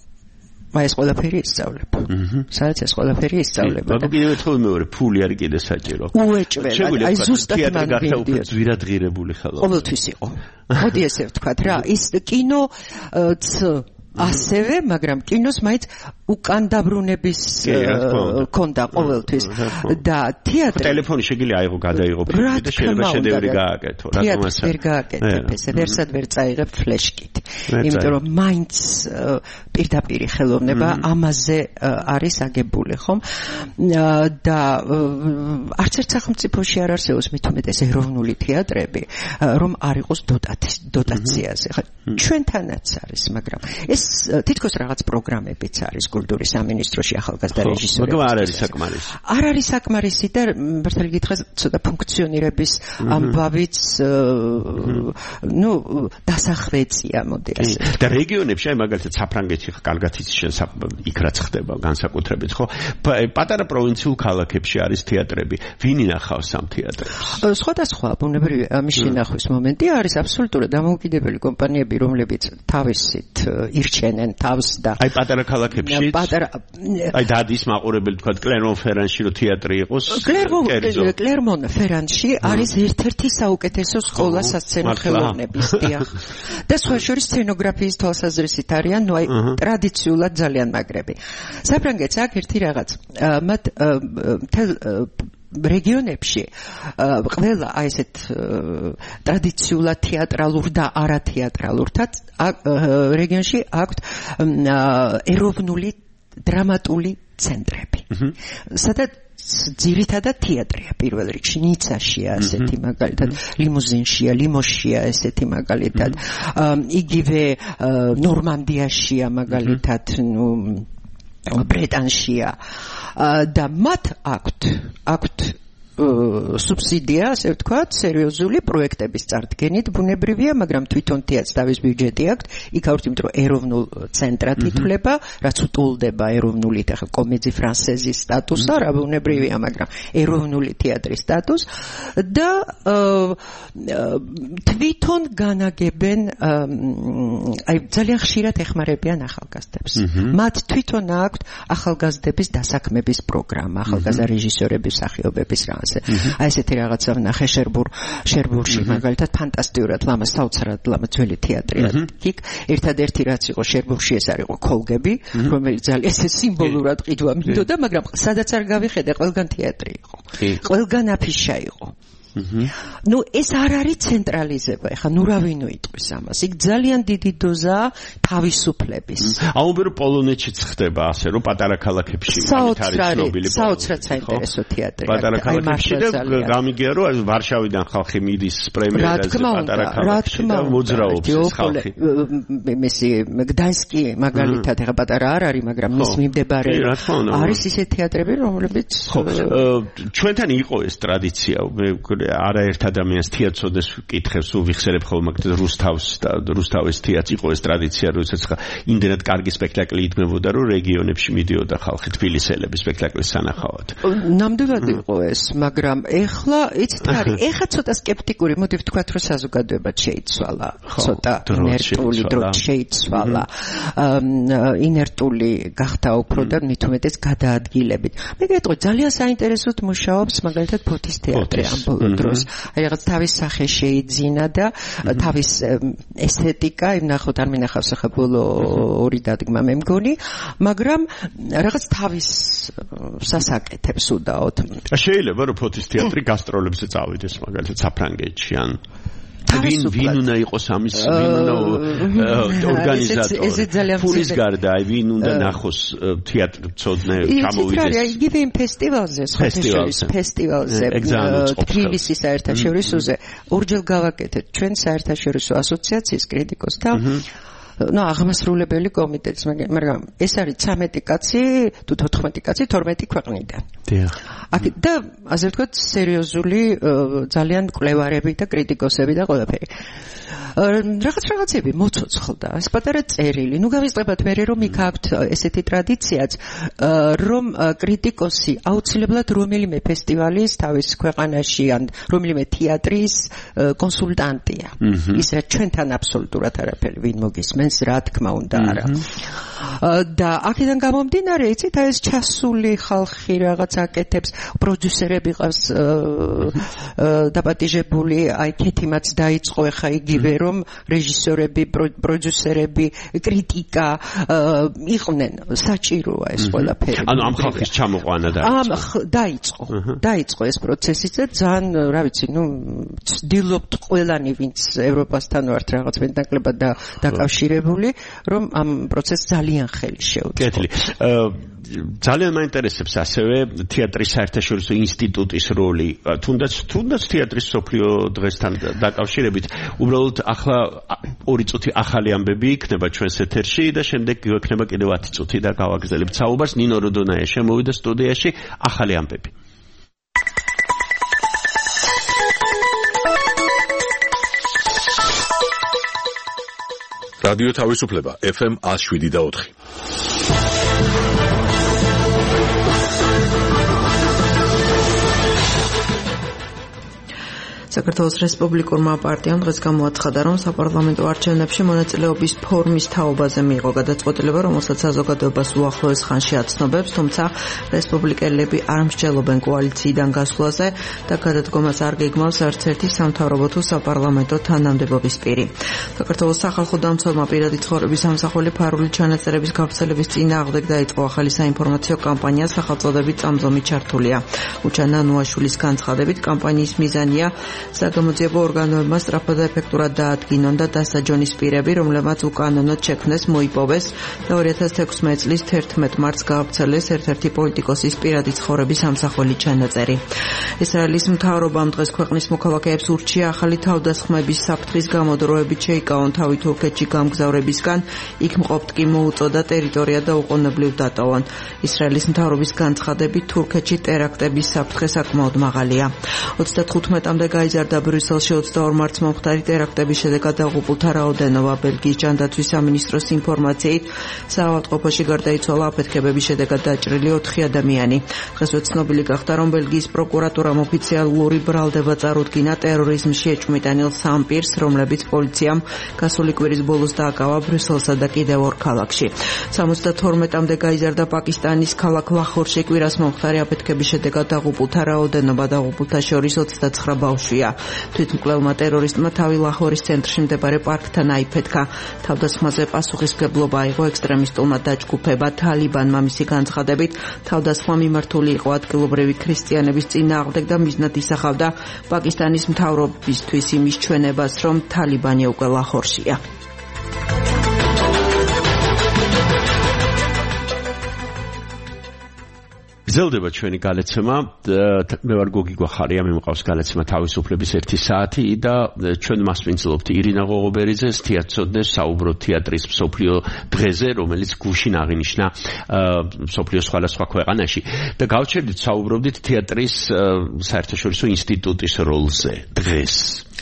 აი ეს ყველაფერი ისწავლება. სადაც ეს ყველაფერი ისწავლება. მაგრამ კიდევ ერთხელ მეორე ფული არის კიდე საჭირო. უეჭველი. აი ზუსტად მან გახდა ზვირადღირებული ხალხი. ყოველთვის იყო. მოდი ესე ვთქვათ რა, ის კინოც ასევე, მაგრამ კინოს მაინც უკან დაბრუნების ქონდა ყოველთვის და თეატრი ტელეფონი შეგიძლია აიღო, გადაიღო ფილმი და შეიძლება შედევრი გააკეთო. თეატრს ვერ გააკეთებ ესე, ვერსად ვერ წაიღებ ფლეშკით. იმიტომ რომ მაინც პირდაპირი ხელოვნება ამაზე არის აგებული, ხომ? და არც ერთ სახელმწიფოში არ არსებობს მით უმეტეს ეროვნული თეატრები, რომ არ იყოს დოტაციაზე. ხა ჩვენთანაც არის, მაგრამ ეს თითქოს რაღაც პროგრამებიც არის კულტურის სამინისტროში ახალგაზრდა რეჟისორები. მაგრამ არ არის საკმარისი. არ არის საკმარისი და მართალი გითხრას ცოტა ფუნქციონირების ამბავიც ну დასახვეწია მოდი ასე. და რეგიონებში აი მაგალითად საფრანგეთში კარგად იცის იქ რაც ხდება განსაკუთრებით ხო? პატარა პროვინციულ ქალაქებში არის თეატრები. ვინ ინახავს ამ თეატრებს? სხვადასხვა ბუნებრივი ამის შენახვის მომენტი არის აბსოლუტურად დამოუკიდებელი კომპანიები, რომლებიც თავისით ირჩენენ თავს და აი პატარა ქალაქებში აი დადის მაყურებელი თქვა კლერმონ-ფერანში რო თეატრი იყოს. კლერმონ-ფერანში არის ერთ-ერთი საუკეთესო სკოლა სასცენო ხელოვნების, დიახ. და სხვა შორის სცენოგრაფიის თვალსაზრისით არიან, ну აი ტრადიციულად ძალიან მაგრები. საფრანგეთს აქ ერთი რაღაც მათ რეგიონებში ყველა აი ესეთ ტრადიციულად თეატრალურ და არათეატრალურთან რეგიონში აქვთ ეროვნული დრამატული ცენტრები. სადაც ძირითადად თეატრია პირველ რიგში, ნიცაშია ასეთი მაგალითად, ლიმუზინშია, ლიმოშია ესეთი მაგალითად, იგივე ნორმანდიაშია მაგალითად, ну ბრეტანშია და მათ აქვთ სუბსიდია, ასე ვთქვათ, სერიოზული პროექტების წარდგენით ბუნებრივია, მაგრამ თვითონ თეატრს თავის ბიუჯეტი აქვს, იქ აქვთ, იმიტომ რომ ეროვნულ ცენტრად ითვლება, რაც უტოლდება ეროვნული ახლა კომედია ფრანსეზის სტატუსს, არა ბუნებრივია, მაგრამ ეროვნული თეატრის სტატუსს და თვითონ განაგებენ აი ძალიან ხშირად ეხმარებიან ახალგაზრდებს. მათ თვითონ აქვთ ახალგაზრდების დასაქმების პროგრამა, ახალგაზრდა რეჟისორების, მსახიობების თემაზე. აი ესეთი რაღაცა ვნახე შერბურში მაგალითად ფანტასტიურად ლამა საოცრად ლამა ძველი თეატრია. იქ ერთადერთი რაც იყო შერბურში ეს არის კოლგები, რომელიც ძალიან სიმბოლურად ყიდვა მინდოდა, მაგრამ სადაც არ გავიხედე, ყველგან თეატრი იყო. ყველგან აფიშა იყო. ნუ ეს არ არის ცენტრალიზება, ეხლა ნუ რა ვინო იტყვის ამას. იქ ძალიან დიდი დოზაა თავისუფლების. აუბერო პოლონეთშიც ხდება ასე, რომ პატარა ქალაქებში არის ცნობილი საოცრად საინტერესო თეატრი. პატარა ქალაქებში და გამიგია რომ ვარშავიდან ხალხი მიდის პრემიერაზე პატარა ქალაქში და მოძრაობს ხალხი. მესი გდანსკი მაგალითად ეხლა პატარა არ არის, მაგრამ მის მიმდებარე არის ისეთი თეატრები, რომლებიც ჩვენთან იყო ეს ტრადიცია. არაერთ ადამიანს თეატროდეს ვკითხებს, ვიხსენებ ხოლმე რუსთავის თეატრს იყო ეს ტრადიცია, როდესაც იმდენად კარგი სპექტაკლი იდგმებოდა, რომ რეგიონებში მიდიოდა ხალხი თბილისელები სპექტაკლის სანახავად. ნამდვილად იყო ეს, მაგრამ ეხლა იცით არის, ეხლა ცოტა სკეპტიკური, მოდი ვთქვათ, რომ საზოგადოებაც შეიცვალა, ცოტა ინერტული დროით შეიცვალა. ინერტული გახდა უფრო და მით უმეტეს გადაადგილებით. მე გეტყვი, ძალიან საინტერესოდ მუშაობს მაგალითად ფოთის თეატრი ამ დროს. აი რაღაც თავის სახე შეიძინა და თავის ესთეტიკა, ნახოთ არ მინახავს ახლა ბოლო ორი დადგმა მე მგონი, მაგრამ რაღაც თავის სასაკეთებს უდაოდ. შეიძლება რომ ფოთის თეატრი გასტროლებზე წავიდეს მაგალითად საფრანგეთში ან ვინ უნდა იყოს ამის ორგანიზატორი ფულის გარდა აი ვინ უნდა ნახოს თეატრცოდნე ჩამოვიდეს იგივე იმ ფესტივალზე თბილისის საერთაშორისოზე ორჯერ გავაკეთეთ ჩვენ საერთაშორისო ასოციაციის კრიტიკოსთან აღმასრულებელი კომიტეტის, მაგრამ ეს არის 13 კაცი, თუ 14 კაცი 12 ქვეყნიდან. და ასე ვთქვათ, სერიოზული ძალიან კვლევარები და კრიტიკოსები და ყველაფერი. რაღაცები მოცოცხლდა, ეს პატარა წერილი. ნუ გავისწრებათ მე რომ იქ აქვთ ესეთი ტრადიციაც, რომ კრიტიკოსი აუცილებლად რომელიმე ფესტივალის თავის ქვეყანაში ან რომელიმე თეატრის კონსულტანტია. ისე ჩვენთან აბსოლუტურად არაფერი ვინ მოგისმენს, რა თქმა უნდა არა. და აქედან გამომდინარე, იცით, ეს ჩასული ხალხი რაღაც აკეთებს, პროდიუსერები ყავს დაპატიჟებული, აი ქეთიმაც დაიწყო ახლა იგივე რომ რეჟისორები, პროდიუსერები, კრიტიკა იყვნენ, საჭიროა ეს ყველაფერი. ანუ ამ ხალხის ჩამოყვანა დაიწყო ეს პროცესი და ძალიან, რა ვიცი, ვცდილობთ ყველანი, ვინც ევროპასთან ვართ რაღაც მეტნაკლებად დაკავშირებული, რომ ამ პროცესს ძალიან ხელი შეუწყო. კეთილი. ძალიან მაინტერესებს ასევე თეატრის საერთაშორისო ინსტიტუტის როლი, თუნდაც თეატრის სოფლიო დღესთან დაკავშირებით. უბრალოდ ახლა 2 წუთი ახალი ამბები იქნება ჩვენს ეთერში და შემდეგ გვექნება კიდევ 10 წუთი და გავაგრძელებთ საუბარს. ნინო როდონაია შემოვიდა სტუდიაში, ახალი ამბები. რადიო თავისუფლება FM 107.4. საქართველოს რესპუბლიკურმა პარტიამ დღეს გამოაცხადა, რომ საპარლამენტო არჩევნებში მონაწილეობის ფორმის თაობაზე მიიღო გადაწყვეტილება, რომელსაც საზოგადოებას უახლოეს ხანში აცნობებს, თუმცა რესპუბლიკელები არ მსჯელობენ კოალიციიდან გასვლაზე და გადადგომას არ გეგმავს არც ერთი სამთავრობო თუ საპარლამენტო თანამდებობის პირი. საქართველოს სახალხო დამცველმა პირადი ცხოვრების სამსახური ფარული ჩანაწერების გავრცელების წინააღმდეგ დაიწყო ახალი საინფორმაციო კამპანია სახელწოდებით წამწომი ჩართულია. უჩა ნანუაშვილის განცხადებით, კამპანიის მიზანია საგამოძიებო ორგანოებმა სწრაფად და ეფექტურად დაადგინონ და დასაჯონის პირები, რომლებმაც უკანონოდ შექმნეს, მოიპოვეს და 2016 წლის 11 მარტს გაავრცელეს ერთ-ერთი პოლიტიკოსის პირადი ცხოვრების სამსახური ჩანაწერი. ისრაელის მთავრობამ დღეს ქვეყნის მოქალაქეებს ურჩია ახალი თავდასხმების საფრთხის გამოდროებით შეიკავონ თავი თურქეთში გამგზავრებისგან, იქ მყოფთ კი მოუწოდა ტერიტორია და უყოვნებლივ დატოვონ. ისრაელის მთავრობის განცხადებით, თურქეთში ტერაქტების საფრთხე საკმაოდ მაღალია. 35-მდე გაიზარდა ბრიუსელში 22 მარტს მომხდარი ტერაქტების შედეგად დაღუპულთა რაოდენობა. ბელგიის ჯანდაცვის სამინისტროს ინფორმაციით საავადმყოფოში გარდაიცვალა აფეთქებების შედეგად დაჭრილი 4 ადამიანი. დღესვე ცნობილი გახდა, რომ ბელგიის პროკურატურამ ოფიციალური ბრალდება წარუდგინა ტერორიზმში ეჭვმიტანილ 3 პირს, რომლებიც პოლიციამ გასული კვირის ბოლოს დააკავა ბრიუსელსა და კიდევ 2 ქალაქში. 72-მდე გაიზარდა პაკისტანის ქალაქ ლაჰორში კვირას მომხდარი აფეთქების შედეგად დაღუპულთა რაოდენობა. დაღუპულთა შორის 29 ბავშვია. თვითმკვლელმა ტერორისტმა თავი ლაჰორის ცენტრში მდებარე პარკთან აიფეთქა. თავდასხმაზე პასუხისმგებლობა აიღო ექსტრემისტულმა დაჯგუფება თალიბანმა. მისი განცხადებით, თავდასხმა მიმართული იყო ადგილობრივი ქრისტიანების წინააღმდეგ და მიზნად ისახავდა პაკისტანის მთავრობისთვის იმის ჩვენებას, რომ თალიბანი უკვე ლაჰორშია. გრძელდება ჩვენი გალეცემა. მე ვარ გოგი გვახარია, მე მყავს გალეცემა თავისუფლების 1 საათი და ჩვენ მასპინძლობთ ირინა ღოღობერიძეს, თეატრცოდნეს, საუბრობთ თეატრის მსოფლიო დღეზე, რომელიც გუშინ აღინიშნა მსოფლიოს სხვადასხვა ქვეყანაში და გავჩერდით საუბრობდით თეატრის საერთაშორისო ინსტიტუტის როლზე დღეს.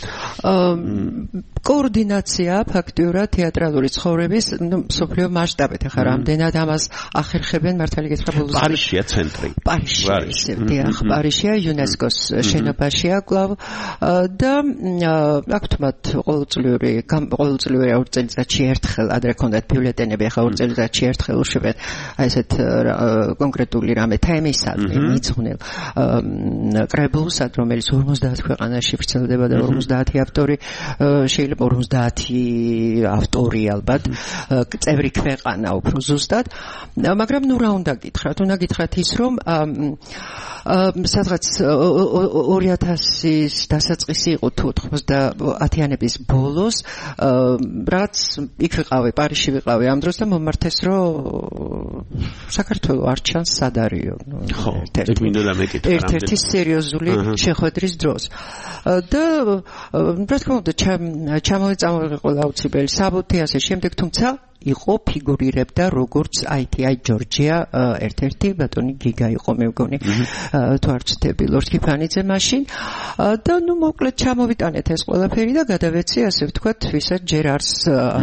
კოორდინაცია ფაქტიურად თეატრალური ცხოვრების მსოფლიო მასშტაბით. ახლა რამდენად ამას ახერხებენ მართალი გითხრა ბოლოს. პარიზშია ცენტრი. პარიზშია იუნესკოს შენობაშია კვლავ და აქვთ მათ ყოველწლიური ორ წელიწადში ერთხელ ადრე ქონდათ ბიულეტენები, ახლა ორ წელიწადში ერთხელ უშვებენ ესეთ კონკრეტული რამე თემისადმი მიძღვნილ კრებულსად, რომელიც 50 ქვეყანაში ვრცელდება და 50 ავტორი შეიძლება 50 ავტორი ალბათ წევრი ქვეყანა უფრო ზუსტად, მაგრამ ნუ რა უნდა გითხრათ? უნდა გითხრათ ის, რომ სადღაც 2000-ის დასაწყისი იყო თუ 90-იანების ბოლოს, რაც იქ ვიყავი, პარიზში ვიყავი ამ დროს და მომართეს, რომ საქართველოს არ ჩანს სად არისო. ხო, ერთ-ერთი სერიოზული შეხვედრის დროს. და რა თქმა უნდა ჩამოვეწამული ყველა აუცილებელი საბუთი ასე შემდეგ, თუმცა იყო ფიგურირებდა როგორც ITI ჯორჯია ერთ-ერთი ბატონი გიგა იყო მე მგონი თუ არ ვცდები ლორდ კიფანიძე მაშინ და ნუ მოკლედ ჩამოვიტანეთ ეს ყველაფერი და გადავეცი ასე ვთქვათ ვისაც ჯერ არს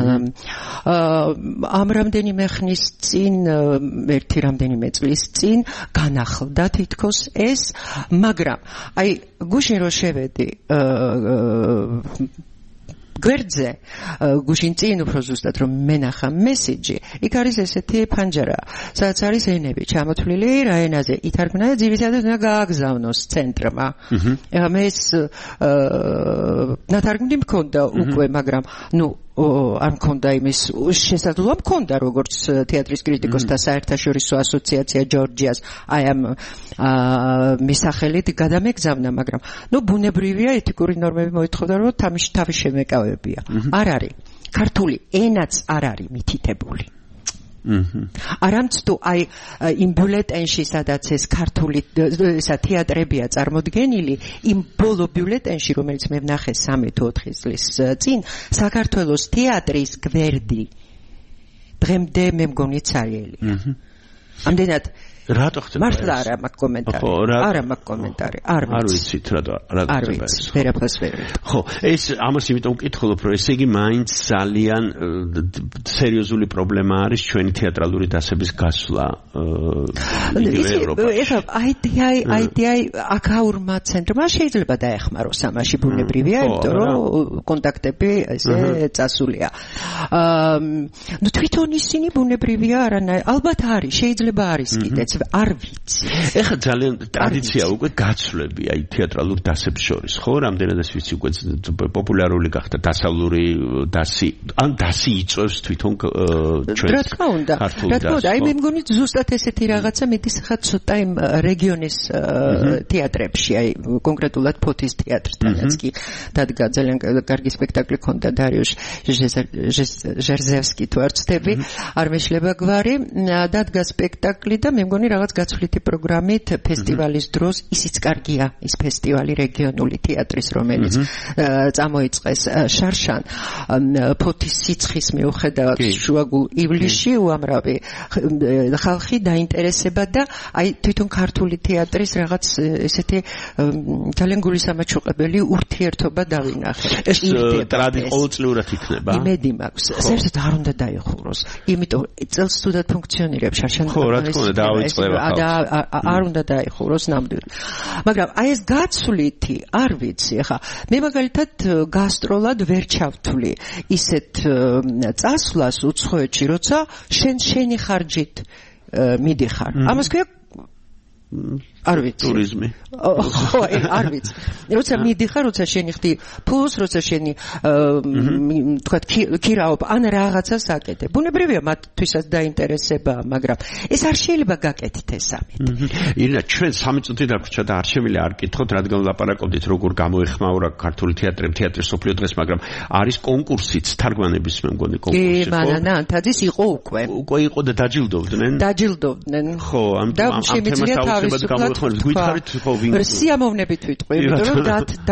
ამ რამდენიმე ხნის წინ ერთი რამდენიმე წლის წინ განახლდა თითქოს ეს, მაგრამ აი გუშინ რო შევედი გვერდზე გუშინ წინ უფრო ზუსტად რომ მენახა მესიჯი, იქ არის ესეთი ფანჯარა, სადაც არის ენები ჩამოთვლილი რა ენაზე ითარგმნა და ძირითადად უნდა გააგზავნოს ცენტრმა. ეხლა მე ეს ნათარგმნი მქონდა უკვე, მაგრამ ნუ არ მქონდა იმის შესაძლებლობა, მქონდა როგორც თეატრის კრიტიკოსთა საერთაშორისო ასოციაცია ჯორჯიას აი ამ მისახელით გადამეგზავნა, მაგრამ ნუ ბუნებრივია ეთიკური ნორმები მოითხოვდა, რომ თავი შემეკავებია. არ არის ქართული ენაც არ არის მითითებული. არამც თუ აი იმ ბიულეტენში სადაც ეს ქართული თეატრებია წარმოდგენილი, იმ ბოლო ბიულეტენში, რომელიც მე ვნახე 3 თუ 4 წლის წინ, საქართველოს თეატრის გვერდი დღემდე მე მგონი ცარიელი. ამდენად რატო ხდება? მართლა არა მაქვს კომენტარი. არა მაქვს კომენტარი. არ ვიცით რატო ხდება ეს. ვერაფერს ვერ ვიცი. ხო, ეს ამას იმიტომ ვკითხულობ, რომ ესე იგი მაინც ძალიან სერიოზული პრობლემა არის ჩვენი თეატრალური დასების გასვლა ევროპაში. ეხლა ITI აკაურმა ცენტრმა შეიძლება დაეხმაროს ამაში, ბუნებრივია, იმიტომ რომ კონტაქტები ესე წასულია. ნუ თვითონ ისინი ბუნებრივია, ალბათ არის, შეიძლება არის კიდეც. არ ვიცი. ეხლა ძალიან ტრადიცია უკვე გაცვლები აი თეატრალურ დასებს შორის, ხო? რამდენად ეს ვიცი უკვე პოპულარული გახდა დასავლური დასი, ან დასი იწევს თვითონ ჩვენს. რა თქმა უნდა. აი მე მგონი ზუსტად ესეთი რაღაცა მეტის ხა ცოტა იმ რეგიონის თეატრებში, აი კონკრეტულად ფოთის თეატრთანაც კი დადგა ძალიან კარგი სპექტაკლი ქონდა დარიუშ ჟერზევსკი თუ არ ვცდები, არ მეშლება გვარი, დადგა სპექტაკლი და მე მგონი რაღაც გაცვლითი პროგრამით ფესტივალის დროს ისიც კარგია ის ფესტივალი რეგიონული თეატრის რომელიც წამოიწყეს შარშან ფოთის სიცხის მიუხედავად შუაგულ ივლისში უამრავი ხალხი დაინტერესება და აი თვითონ ქართული თეატრის რაღაც ესეთი ძალიან გულისამაჩუყებელი ურთიერთობა დავინახე. ეს ტრადიცია ყოველწლიურად იქნება. იმედი მაქვს. საერთოდ არ უნდა დაიხუროს. იმიტომ წელს თუდად ფუნქციონირებს შარშან არ უნდა დაიხუროს ნამდვილად. მაგრამ აი ეს გაცვლითი არ ვიცი ხა მე მაგალითად გასტროლად ვერ ჩავთვლი ისეთ წასვლას უცხოეთში როცა შენი ხარჯით მიდიხარ. ამას ქვია არ ვიცი ტურიზმი ხო არ ვიცი როცა მიდიხარ როცა შენი ხდი ფულს როცა შენი თქვა ქირაობ ან რაღაცას აკეთებ ბუნებრივია მათთვისაც დაინტერესება მაგრამ ეს არ შეიძლება გაკეთით ეს ამით ირინა ჩვენ 3 წუთი დაგვრჩა და არ შემიძლია არ კითხოთ რადგან ლაპარაკობდით როგორ გამოეხმაურა ქართული თეატრი თეატრის სოფლიო დღეს მაგრამ არის კონკურსიც თარგმანების მე მგონი კონკურსი ხო მანანა ანთაძის იყო უკვე იყო და დაჯილდოვდნენ ხო ამ თემას თავისუფლად გვითხარით ხო ვინ სიამოვნებით ვიტყვი იმიტომ რომ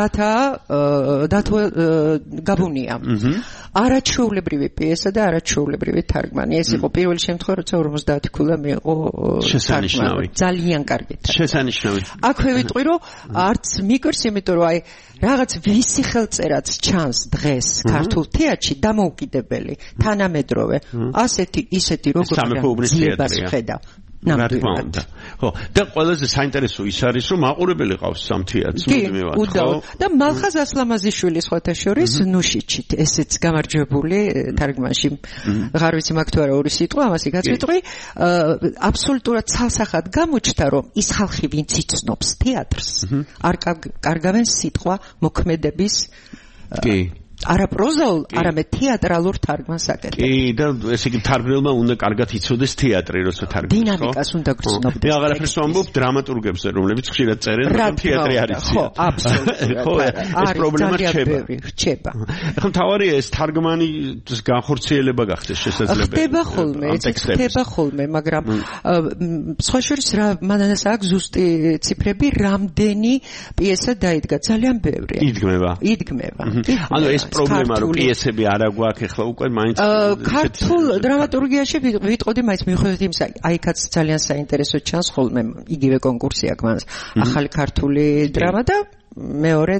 დათო გაბუნია არაჩვეულებრივი პიესა და არაჩვეულებრივი თარგმანი ეს იყო პირველი შემთხვევა როცა 50 ქულა მიიღო შესანიშნავი ძალიან კარგი შესანიშნავი აქვე ვიტყვი რომ არც მიკვირს იმიტომ რომ აი რაღაც ვისი ხელწერაც ჩანს დღეს ქართულ თეატრში დამოუკიდებელი თანამედროვე ასეთი ისეთი როგორ ძიებას ხედა ნამდვილად. ხო, და ყველაზე საინტერესო ის არის, რომ მაყურებელი ყავს სამ თეატრს, მოდივარ, ხო? და მალხაზ ასლამაზიშვილი სხვათა შორის ნუშიჩით, ესეც გამარჯვებული თარგმანში. აღარ ვიცი მაგ თუ არა ორი სიტყვა, ამას იქაც ვიტყვი, აბსოლუტურად ცალსახად გამოჩნდა, რომ ის ხალხი, ვინც იცნობს თეატრს, არ კარგავენ სიტყვა მოქმედების კი არა პროზაულ, არამედ თეატრალურ თარგმანს აკეთებს. კი, და ესე იგი თარგმნელმა უნდა კარგად იცოდეს თეატრი, როცა თარგმნობს, ხო? დინამიკას უნდა გრძნობდეს. მე აღარაფერს ვამბობ დრამატურგებზე, რომლებიც ხშირად წერენ, რომ თეატრი არ იციან. ხო, აბსოლუტურად. ხო, ეს პრობლემა რჩება. ეხლა მთავარია ეს თარგმანის განხორციელება გახდეს შესაძლებელი. ხდება ხოლმე, მაგრამ სხვა შორის რა მანანას აქვს ზუსტი ციფრები, რამდენი პიესა დაიდგა, ძალიან ბევრია. იდგმება. ანუ ეს პრობლემა რომ პიესები არ აგვაქვს ეხლა უკვე მაინც ქართულ დრამატურგიაში ვიტყოდი მაინც მიუხედავად იმისა აიქაც ძალიან საინტერესო ჩანს ხოლმე იგივე კონკურსი აქვს მას ახალი ქართული დრამა და მეორე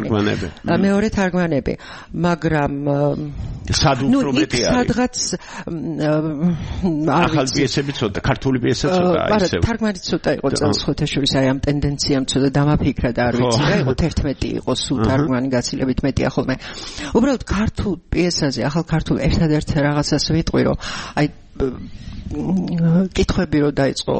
თარგმანები მაგრამ სადუპრომეტი არის სადღაც ახალი პიესები ცოტა ქართული პიესა ცოტა ისე თარგმანი ცოტა იყო წელს ხოთაშორის აი ამ ტენდენციამ ცოტა დამაფიქრა და არ ვიცი რა იყო 11 იყო სულ თარგმანი გაცილებით მეტია ხოლმე უბრალოდ ქართულ პიესაზე ახალ ქართულ ერთადერთ რაღაცას ვიტყვი რომ აი კითხვები რო დაიწყო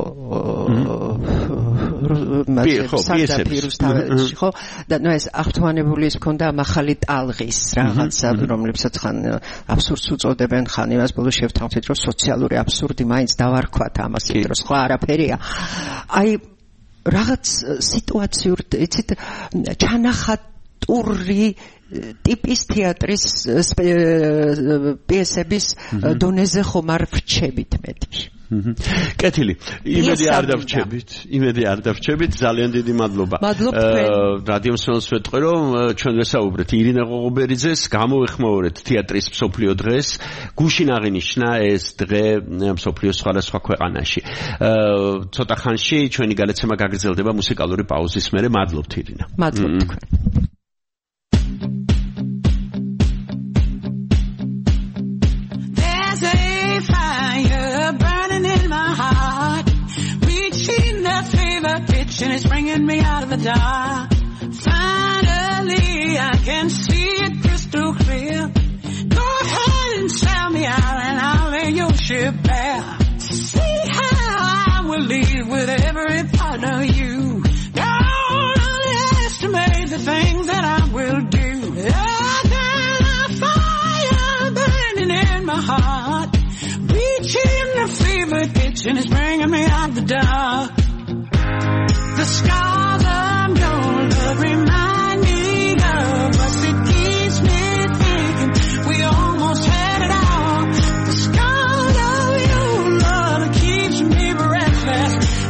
საგდაფირუსთავებში ხო და ნუ ეს აღთვალებული ის მქონდა ამ ახალი ტალღის რაღაცა რომლებსაც ხან აბსურდს უწოდებენ ხან იმას ბოლოს შევთანხმდით რომ სოციალური აბსურდი მაინც დავარქვათ ამას იმიტომ რომ სხვა არაფერია აი რაღაც სიტუაციურ იცით ჩანახატური ტიპის თეატრის პიესების დონეზე ხომ არ ვრჩებით მეტი. კეთილი. იმედი არ დავრჩებით. ძალიან დიდი მადლობა. რადიო მსმენელს ვეთყვი რომ ჩვენ ვესაუბრეთ ირინა ღოღობერიძეს, გამოეხმაურეთ თეატრის მსოფლიო დღეს. გუშინ აღინიშნა ეს დღე მსოფლიოს სხვადასხვა ქვეყანაში. ცოტა ხანში ჩვენი გადაცემა გაგრძელდება მუსიკალური პაუზის მერე. მადლობთ ირინა. მადლობთ თქვენ. And it's bringing me out of the dark. Finally, I can see it crystal clear. Go ahead and sell me out and I'll lay your ship bare. See how I will leave with every part of you. Don't underestimate the things that I will do. I got a fire burning in my heart. Reaching the fever pitch and it's bringing me out of the dark. The scars of your love remind me of us. It keeps me thinking we almost had it all. The scars of your love keeps me breathless.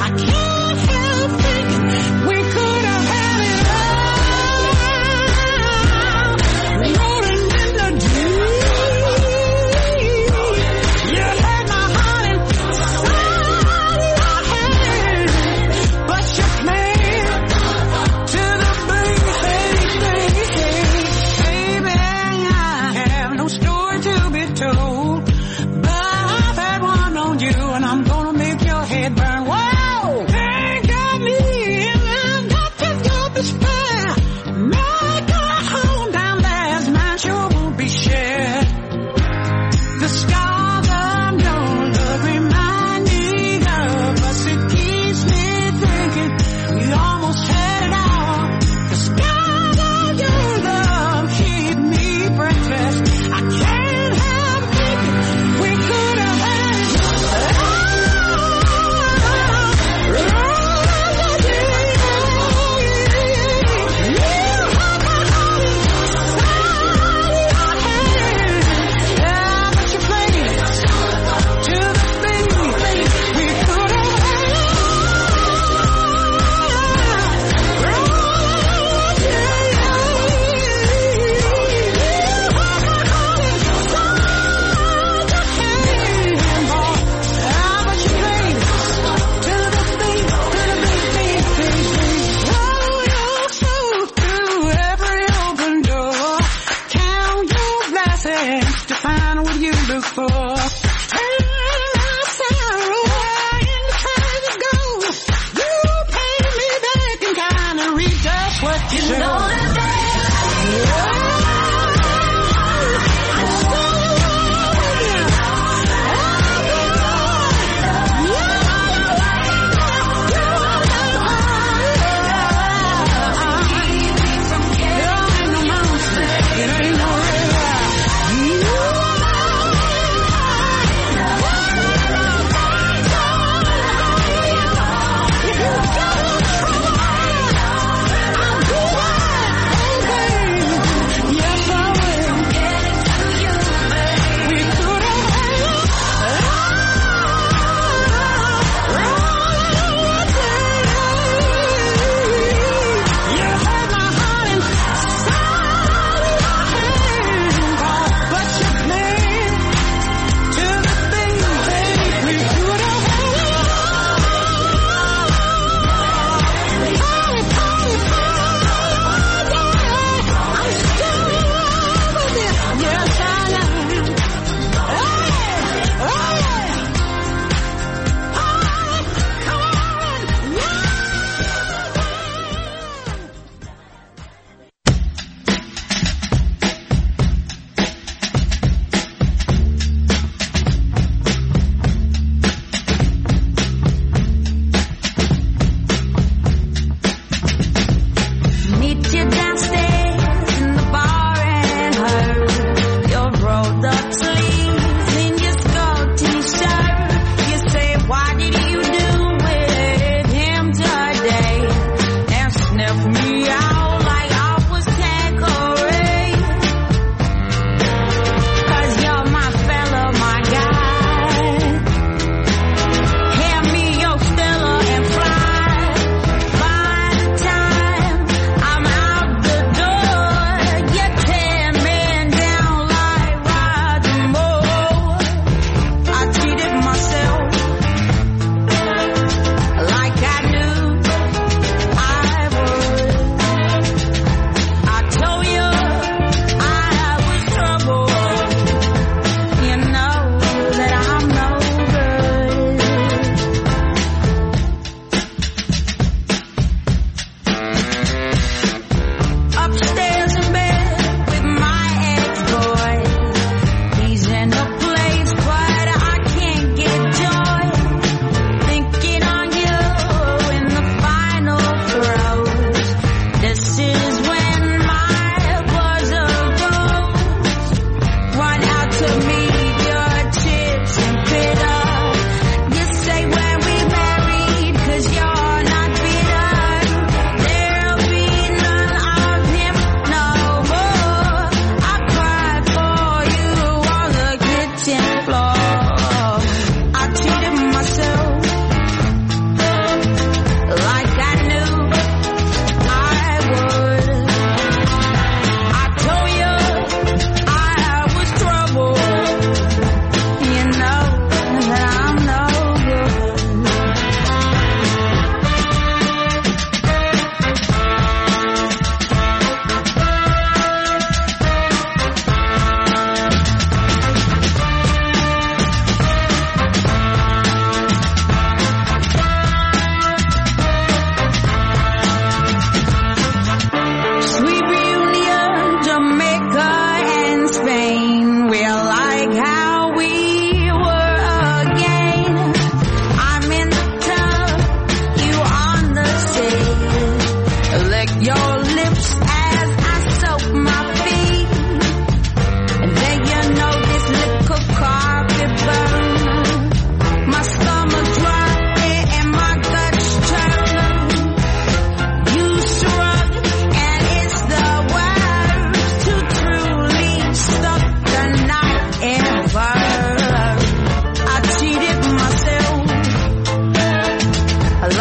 what you know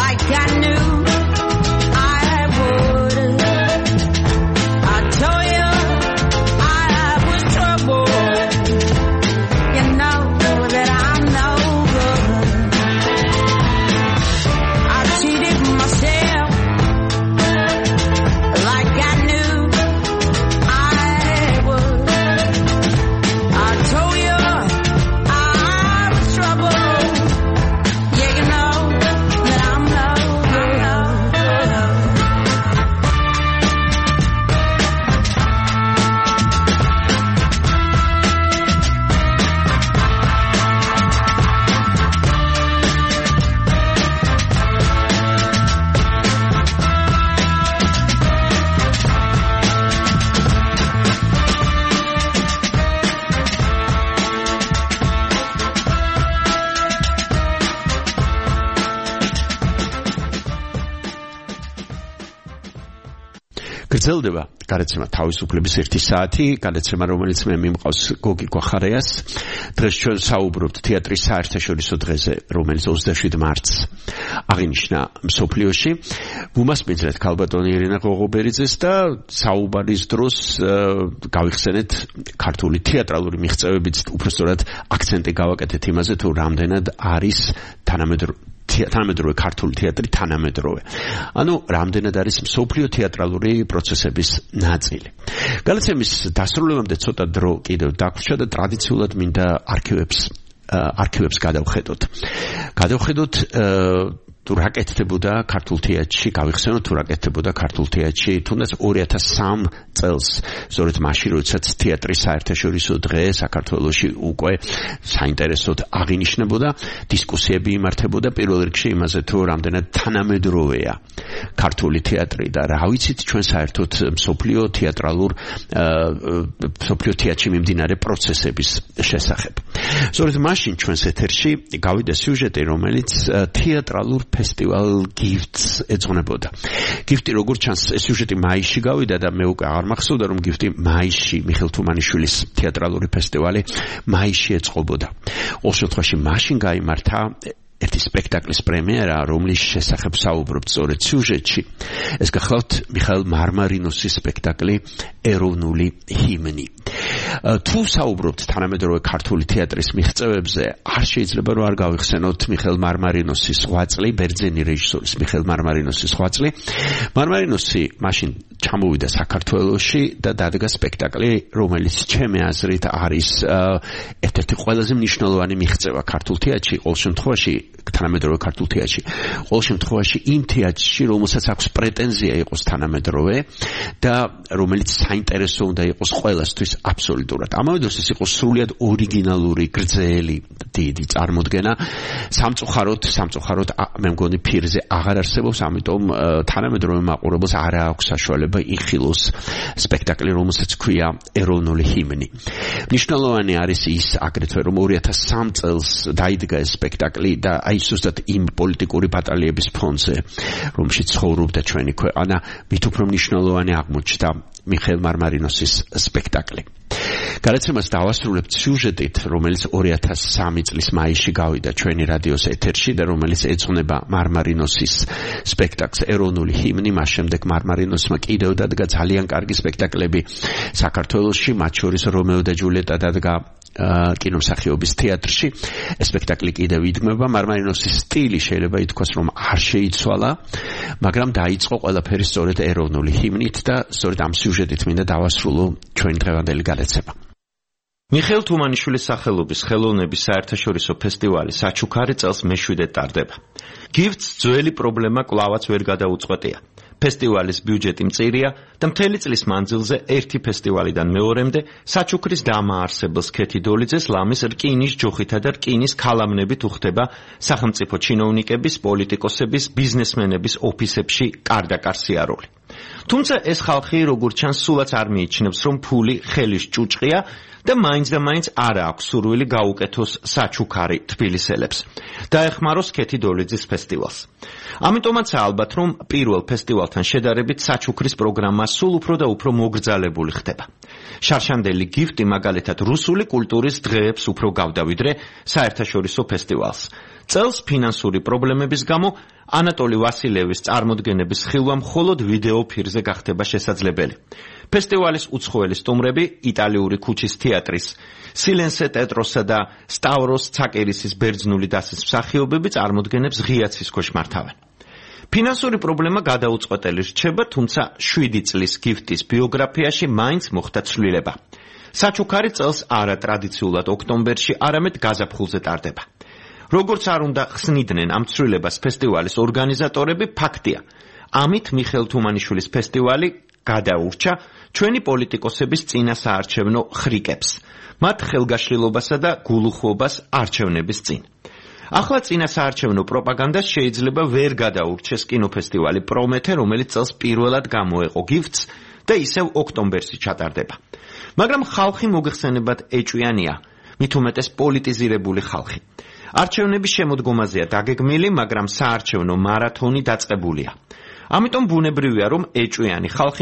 I knew I would. I told you გრძელდება გადაცემა თავისუფლების 1 საათი, გადაცემა რომელიც მე მიმყავს გოგი კვახარიას. დღეს ჩვენ საუბრობთ თეატრის საერთაშორისო დღეზე, რომელიც 27 მარტს აღინიშნა მსოფლიოში. უმასპინძლეთ ქალბატონი ირინა ღოღობერიძეს და საუბრის დროს გავიხსენეთ ქართული თეატრალური მიღწევებით, უბრალოდ აქცენტი გავაკეთეთ იმაზე, თუ რამდენად არის თანამედროვე ქართული თეატრი თანამედროვე. ანუ რამდენად არის მსოფლიო თეატრალური პროცესების ნაწილი. გადაცემის დასრულებამდე ცოტა დრო კიდევ დაგვრჩა და ტრადიციულად მინდა არქივებს გადავხედოთ. თუ რა კეთდებოდა ქართულ თეატრში, გავიხსენოთ თუ რა კეთდებოდა ქართულ თეატრში, თუნდაც 2003 წელს, სწორედ მაშინ, როდესაც თეატრის საერთაშორისო დღე საქართველოში უკვე საინტერესოდ აღინიშნებოდა, დისკუსიები იმართებოდა პირველ რიგში იმაზე, თუ რამდენად თანამედროვეა ქართული თეატრი და რა ვიცით ჩვენ საერთოდ მსოფლიო თეატრში მიმდინარე პროცესების შესახებ. სწორედ მაშინ ჩვენს ეთერში გავიდა სიუჟეტი, რომელიც თეატრალურ ფესტივალ გიფტს ეძღვნებოდა. გიფტი როგორც ჩანს, ეს სიუჟეტი მაისში გავიდა და მე უკვე აღარ მახსოვდა, რომ გიფტი მაისში მიხეილ თუმანიშვილის თეატრალური ფესტივალი მაისში ეწყობოდა. ყოველ შემთხვევაში მაშინ გაიმართა ერთი სპექტაკლის პრემიერა, რომლის შესახებ საუბრობთ სწორედ სიუჟეტში. ეს გახლავთ მიხეილ მარმარინოსის სპექტაკლი ეროვნული ჰიმნი. თუ საუბრობთ თანამედროვე ქართული თეატრის მიღწევებზე, არ შეიძლება რომ არ გავიხსენოთ მიხეილ მარმარინოსის ღვაწლი, ბერძენი რეჟისორის მიხეილ მარმარინოსის ღვაწლი. მარმარინოსი მაშინ ჩამოვიდა საქართველოში და დადგა სპექტაკლი, რომელიც ჩემი აზრით არის ერთ-ერთი ყველაზე მნიშვნელოვანი მიღწევა ქართულ თეატრში, ყოველ შემთხვევაში თანამედროვე ქართულ თეატრში. ყოველ შემთხვევაში იმ თეატრში, რომელსაც აქვს პრეტენზია იყოს თანამედროვე და რომელიც საინტერესო უნდა იყოს ყველასთვის აბსოლუტურად. ამავე დროს ეს იყოს სრულიად ორიგინალური, გრძელი, დიდი წარმოდგენა. სამწუხაროდ მე მგონი ფირზე აღარ არსებობს, ამიტომ თანამედროვე მაყურებელს არ აქვს საშუალება იხილოს სპექტაკლი, რომელსაც ქვია ეროვნული ჰიმნი. მნიშვნელოვანი არის ის აგრეთვე, რომ 2003 წელს დაიდგა ეს სპექტაკლი და აი ზუსტად იმ პოლიტიკური ბატალიების ფონზე, რომელშიც ცხოვრობდა ჩვენი ქვეყანა, მით უფრო მნიშვნელოვანი აღმოჩნდა მიხეილ მარმარინოსის სპექტაკლი. გადაცემას დავასრულებთ სიუჟეტით, რომელიც 2003 წლის მაისში გავიდა ჩვენი რადიოს ეთერში და რომელიც ეძღვნება მარმარინოსის სპექტაკლს ეროვნული ჰიმნი. მას შემდეგ მარმარინოსმა კიდევ დადგა ძალიან კარგი სპექტაკლები საქართველოში, მათ შორის რომეო და ჯულიეტა დადგა კინომსახიობის თეატრში. ეს სპექტაკლი კიდევ იდგმება. მარმარინოსის სტილი შეიძლება ითქვას, რომ არ შეიცვალა, მაგრამ დაიწყო ყველაფერი სწორედ ეროვნული ჰიმნით და სწორედ ამ სიუჟეტით მინდა დავასრულო ჩვენი დღევანდელი გადაცემა. მიხეილ თუმანიშვილის სახელობის ხელოვნების საერთაშორისო ფესტივალი საჩუქარი წელს მე-7-ად ტარდება. გიფტს ძველი პრობლემა კვლავაც ვერ გადაუწყვეტია. ფესტივალის ბიუჯეტი მწირია და მთელი წლის მანძილზე ერთი ფესტივალიდან მეორემდე საჩუქრის დამაარსებელ სქეთი დოლიძეს ლამის რკინის ჯოხითა და რკინის ქალამნებით უხდება სახელმწიფო ჩინოვნიკების, პოლიტიკოსების, ბიზნესმენების ოფისებში კარდაკარ სიარული. თუმცა ეს ხალხი როგორც ჩანს სულაც არ მიიჩნევს, რომ ფული ხელის ჭუჭყია და მაინც არ აქვს სურვილი გაუკეთოს საჩუქარი თბილისელებს. დაეხმაროს სქეთი დოლიძის ფესტივალს. ამიტომაცაა ალბათ, რომ პირველ ფესტივალთან შედარებით საჩუქრის პროგრამა სულ უფრო და უფრო მოგრძალებული ხდება. შარშანდელი გიფტი მაგალითად რუსული კულტურის დღეებს უფრო გავდა ვიდრე საერთაშორისო ფესტივალს. წელს ფინანსური პრობლემების გამო ანატოლი ვასილევის წარმოდგენების ხილვა მხოლოდ ვიდეო ფირზე გახდება შესაძლებელი. ფესტივალის უცხოელი სტუმრები იტალიური ქუჩის თეატრის, სილენსე ტეტროსა და სტავროს ცაკერისის ბერძნული დასის მსახიობები წარმოდგენებს ღია ცის ქვეშ მართავენ. ფინანსური პრობლემა გადაუწყვეტელი რჩება, თუმცა 7 წლის გიფტის ბიოგრაფიაში მაინც მოხდა ცვლილება. საჩუქარი წელს არა ტრადიციულად ოქტომბერში, არამედ გაზაფხულზე ტარდება. როგორც არ უნდა ხსნიდნენ ამ ცვლილებას ფესტივალის ორგანიზატორები, ფაქტია. ამით მიხეილ თუმანიშვილის ფესტივალი გადაურჩა ჩვენი პოლიტიკოსების წინასაარჩევნო ხრიკებს, მათ ხელგაშლილობასა და გულუხვობას არჩევნების წინ. ახლა წინასაარჩევნო პროპაგანდას შეიძლება ვერ გადაურჩეს კინოფესტივალი პრომეთე, რომელიც წელს პირველად გამოეყო გიფტს და ისევ ოქტომბერში ჩატარდება. მაგრამ ხალხი მოგეხსენებათ ეჭვიანია, მით უმეტეს პოლიტიზირებული ხალხი. არჩევნების შემოდგომაზეა დაგეგმილი, მაგრამ საარჩევნო მარათონი დაწყებულია. ამიტომ ბუნებრივია, რომ ეჭვიანი ხალხი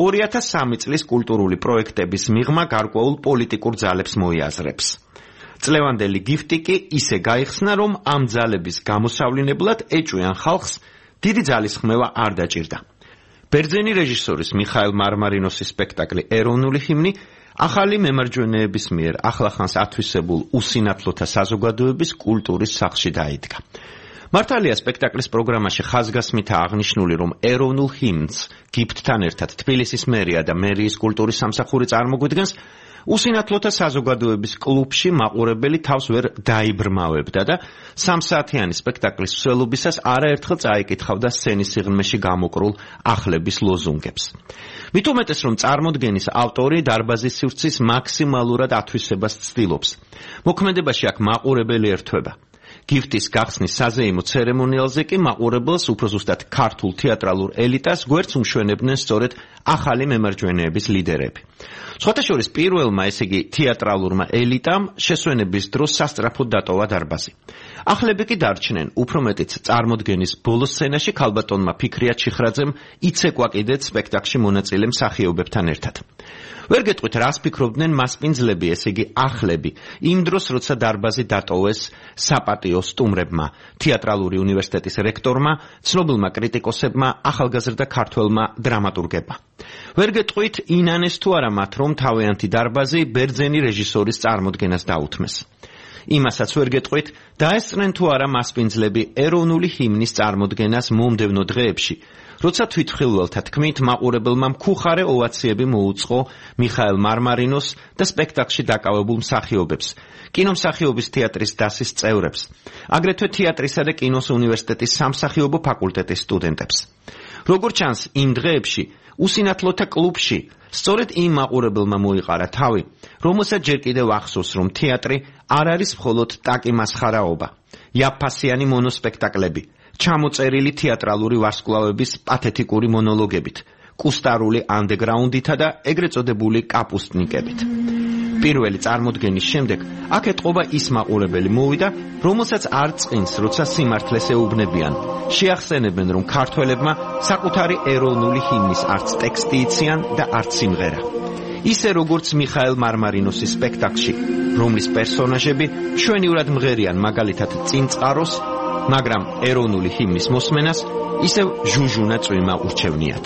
2003 წლის კულტურული პროექტების მიღმა გარკვეულ პოლიტიკურ ძალებს მოიაზრებს. წლევანდელი გიფტი კი ისე გაიხსნა, რომ ამ ძალების გამოსავლინებლად ეჭვიან ხალხს დიდი ძალის ხმევა არ დაჭირდა. ბერძენი რეჟისორის მიხაილ მარმარინოსის სპექტაკლი ეროვნული ჰიმნი ახალი მემარჯვენეების მიერ ახლახანს ათვისებულ უსინათლოთა საზოგადოების კულტურის სახლში დაიდგა. მართალია სპექტაკლის პროგრამაში ხაზგასმით აღნიშნული, რომ ეროვნულ ჰიმნს გიფტთან ერთად თბილისის მერია და მერიის კულტურის სამსახური წარმოგვიდგენს, უსინათლოთა საზოგადოების კლუბში მაყურებელი თავს ვერ დაიბრმავებდა და 3 საათიანი სპექტაკლის მსვლელობისას არაერთხელ წაიკითხავდა სცენის სიღრმეში გამოკრულ ახლების ლოზუნგებს. მით უმეტეს, რომ წარმოდგენის ავტორი დარბაზის სივრცის მაქსიმალურად ათვისებას ცდილობს. მოქმედებაში აქ მაყურებელი ერთვება. გიფტის გახსნის საზეიმო ცერემონიალზე კი მაყურებელს უფრო ზუსტად ქართულ თეატრალურ ელიტას გვერდს უმშვენებდნენ სწორედ ახალი მემარჯვენეების ლიდერები. სხვათა შორის პირველმა, ესე იგი თეატრალურმა ელიტამ შესვენების დროს სასწრაფოდ დატოვა დარბაზი. ახლები კი დარჩნენ, უფრო მეტიც წარმოდგენის ბოლო სცენაში ქალბატონმა ფიქრია ჩიხრაძემ იცეკვა კიდეც სპექტაკლში მონაწილე მსახიობებთან ერთად. ვერ გეტყვით, რას ფიქრობდნენ მასპინძლები, ესე იგი ახლები, იმ დროს, როცა დარბაზი დატოვეს საპატიო სტუმრებმა, თეატრალური უნივერსიტეტის რექტორმა, ცნობილმა კრიტიკოსებმა, ახალგაზრდა ქართველმა დრამატურგებმა. ვერ გეტყვით, ინანეს თუ არა მათ, რომ თავიანთი დარბაზი ბერძენი რეჟისორის წარმოდგენას დაუთმეს. იმასაც ვერ გეტყვით, დაესწრნენ თუ არა მასპინძლები ეროვნული ჰიმნის წარმოდგენას მომდევნო დღეებში, როცა თვითმხილველთა თქმით მაყურებელმა მქუხარე ოვაციები მოუწყო მიხაილ მარმარინოს და სპექტაკლში დაკავებულ მსახიობებს, კინომსახიობის თეატრის დასის წევრებს, აგრეთვე თეატრისა და კინოს უნივერსიტეტის სამსახიობო ფაკულტეტის სტუდენტებს. როგორც ჩანს, იმ დღეებში უსინათლოთა კლუბში სწორედ იმ მაყურებელმა მოიყარა თავი, რომელსაც ჯერ კიდევ ახსოვს, რომ თეატრი არ არის მხოლოდ ტაკი მასხარაობა, იაფფასიანი მონოსპექტაკლები, ჩამოწერილი თეატრალური ვარსკვლავების პათეტიკური მონოლოგებით, კუსტარული ანდეგრაუნდითა და ეგრეთ წოდებული კაპუსტნიკებით. პირველი წარმოდგენის შემდეგ აქ ეტყობა ის მაყურებელი მოვიდა, რომელსაც არ წყინს, როცა სიმართლეს ეუბნებიან. შეახსენებენ, რომ ქართველებმა საკუთარი ეროვნული ჰიმნის არც ტექსტი იციან და არც სიმღერა. ისე როგორც მიხაილ მარმარინოსის სპექტაკლში, რომლის პერსონაჟები მშვენივრად მღერიან მაგალითად წინწყაროს, მაგრამ ეროვნული ჰიმნის მოსმენას ისევ ჟუჟუნა წვიმა ურჩევნიათ.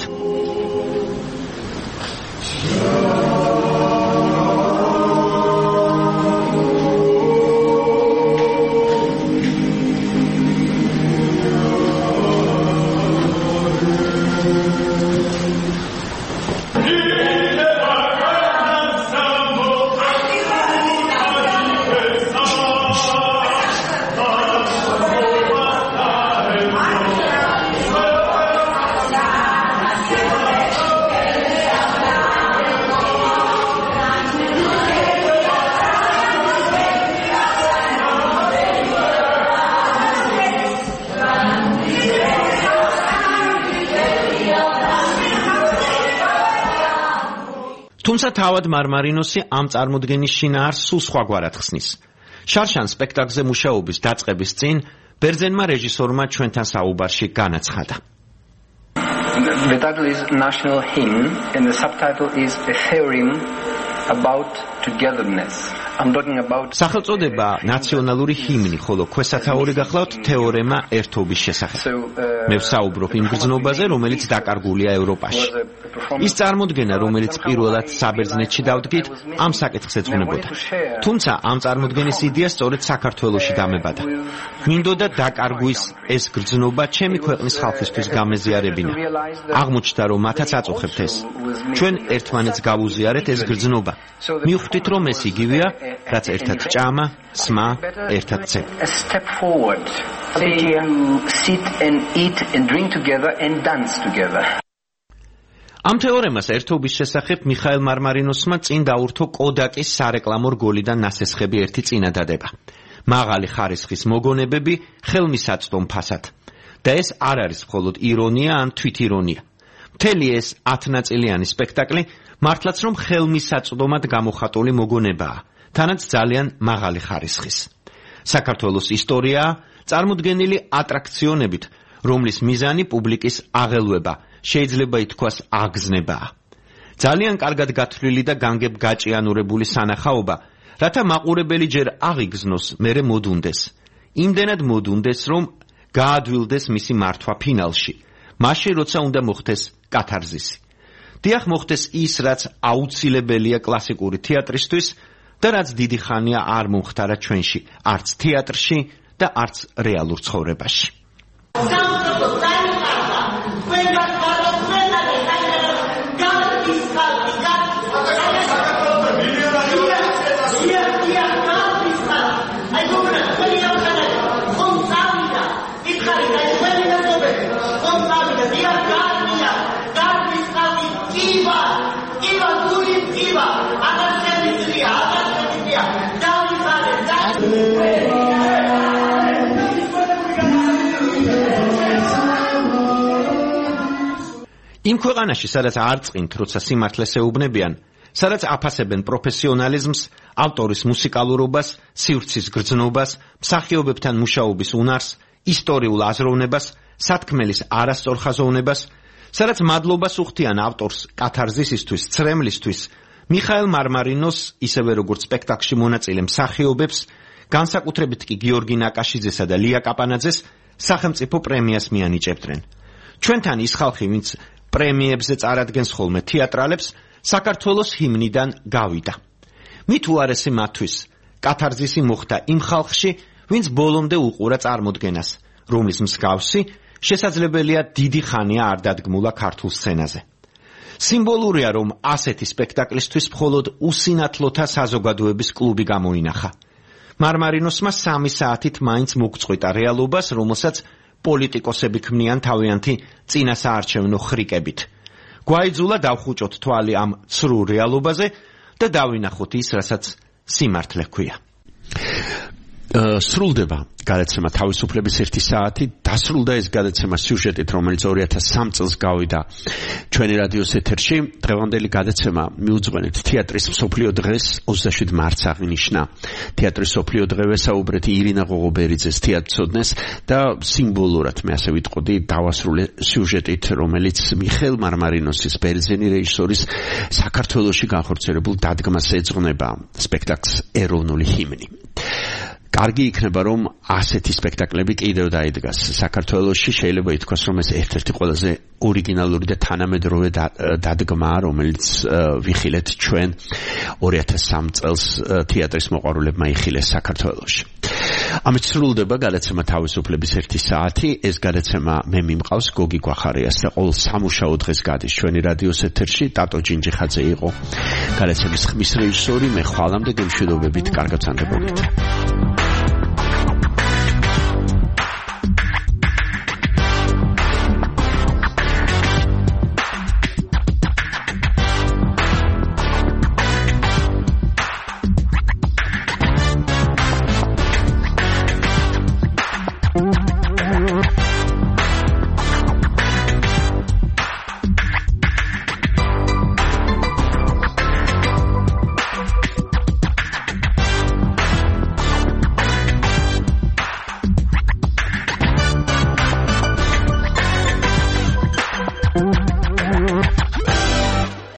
თუმცა თავად მარმარინოსი ამ წარმოდგენის შინაარს სულ სხვაგვარად ხსნის. შარშან სპექტაკლზე მუშაობის დაწყების წინ ბერძენმა რეჟისორმა ჩვენთან საუბარში განაცხადა. The title is National Hymn and the subtitle is A Theorem about Togetherness. I'm talking about სახელწოდება ნაციონალური ჰიმნი, ხოლო ქვესათაური გახლავთ თეორემა ერთობის შესახებ. მე ვსაუბრობ იმ გრძნობაზე, რომელიც დაკარგულია ევროპაში. ის წარმოდგენა, რომელიც პირველად საბერძნეთში დავდგით, ამ საკითხს ეძღვნებოდა. თუმცა ამ წარმოდგენის იდეა სწორედ საქართველოში დამებადა. მინდოდა დაკარგვის ეს გრძნობა ჩემი ქვეყნის ხალხისთვის გამეზიარებინა. აღმოჩნდა, რომ მათაც აწუხებთ ეს. ჩვენ ერთმანეთს გავუზიარეთ ეს გრძნობა. მივხვდით, რომ ეს იგივეა, რაც ერთად ჭამა, სმა, ერთად ცეკვ. a step forward. To sit and eat and drink together and dance together. ამ თეორემას ერთობის შესახებ მიხაილ მარმარინოსმა წინ დაურთო კოდაკის სარეკლამო რგოლიდან ნასესხები ერთი წინადადება. მაღალი ხარისხის მოგონებები ხელმისაწვდომ ფასად. და ეს არ არის მხოლოდ ირონია ან თვითირონია. მთელი ეს 10 ნაწილიანი სპექტაკლი მართლაც რომ ხელმისაწვდომად გამოხატული მოგონებაა, თანაც ძალიან მაღალი ხარისხის. საქართველოს ისტორია წარმოდგენილი ატრაქციონებით, რომლის მიზანი პუბლიკის აღელვება, შეიძლება ითქვას აგზნებაა. ძალიან კარგად გათვლილი და განგებ გაჭიანურებული სანახაობა, რათა მაყურებელი ჯერ აღიგზნოს, მერე მოდუნდეს. იმდენად მოდუნდეს, რომ გაადვილდეს მისი მართვა ფინალში, მაშინ როცა უნდა მოხდეს კათარზისი. დიახ, მოხდეს ის, რაც აუცილებელია კლასიკური თეატრისთვის და რაც დიდი ხანია არ მომხდარა ჩვენში, არც თეატრში და არც რეალურ ცხოვრებაში. იმ ქვეყანაში, სადაც არ წინთ, როცა სიმართლეს ეუბნებიან, სადაც აფასებენ პროფესიონალიზმს, ავტორის მუსიკალურობას, სივრცის გრძნობას, მსახიობებთან მუშაობის უნარს, ისტორიულ აზროვნებას, სათქმელის არასწორხაზოვნებას, სადაც მადლობას უხდიან ავტორს კათარზისისთვის, ცრემლისთვის, მიხაელ მარმარინოს, ისევე როგორც სპექტაკლში მონაწილე მსახიობებს, განსაკუთრებით კი გიორგი ნაკაშიძესა და ლია კაპანაძეს სახელმწიფო პრემიას მიანიჭებდნენ. ჩვენთან ის ხალხი, ვინც პრემიებზე წარადგენს ხოლმე თეატრალებს, საქართველოს ჰიმნიდან გავიდა. მით უარესი მათთვის კათარზისი მოხდა იმ ხალხში, ვინც ბოლომდე უყურა წარმოდგენას, რომლის მსგავსი შესაძლებელია დიდი ხანია არ დადგმულა ქართულ სცენაზე. სიმბოლურია, რომ ასეთი სპექტაკლისთვის მხოლოდ უსინათლოთა საზოგადოების კლუბი გამოინახა. მარმარინოსმა 3 საათით მაინც მოგწყვიტა რეალობას, რომელსაც პოლიტიკოსები ქმნიან თავიანთი წინასაარჩევნო ხრიკებით. გვაიძულა დავხუჭოთ თვალი ამ ცრუ რეალობაზე და დავინახოთ ის, რასაც სიმართლე ჰქვია. სრულდება გადაცემა თავისუფლების 1 საათი, დასრულდა ეს გადაცემა სიუჟეტით, რომელიც 2003 წელს გავიდა ჩვენი რადიოს ეთერში. დღევანდელი გადაცემა მიუძღვენით თეატრის მსოფლიო დღეს 27 მარტს აღინიშნა. თეატრის მსოფლიო დღევე საუბრეთ ირინა ღოღობერიძეს თეატრცოდნეს და სიმბოლურად მე ასე ვიტყოდი დავასრულე სიუჟეტით, რომელიც მიხეილ მარმარინოსის ბერძენი რეჟისორის საქართველოში განხორციელებულ დადგმას ეძღვნება, სპექტაკლს ეროვნული ჰიმნი. კარგი იქნება, რომ ასეთი სპექტაკლები კიდევ დაიდგას საქართველოში. შეიძლება ითქვას, რომ ეს ერთ-ერთი ყველაზე ორიგინალური და თანამედროვე დადგმაა, რომელიც ვიხილეთ ჩვენ 2003 წელს თეატრის მოყვარულებმა იხილეს საქართველოში. ამით სრულდება გადაცემა თავისუფლების 1 საათი. ეს გადაცემა მე მიმყავს გოგი გვახარიას და ყოველ სამუშაო დღეს გადის ჩვენი რადიოს ეთერში. ტატო ჯინჯიხაძე იყო გადაცემის ხმის რეჟისორი. მე ხვალამდე გემშვიდობებით, კარგად სანდებობებით.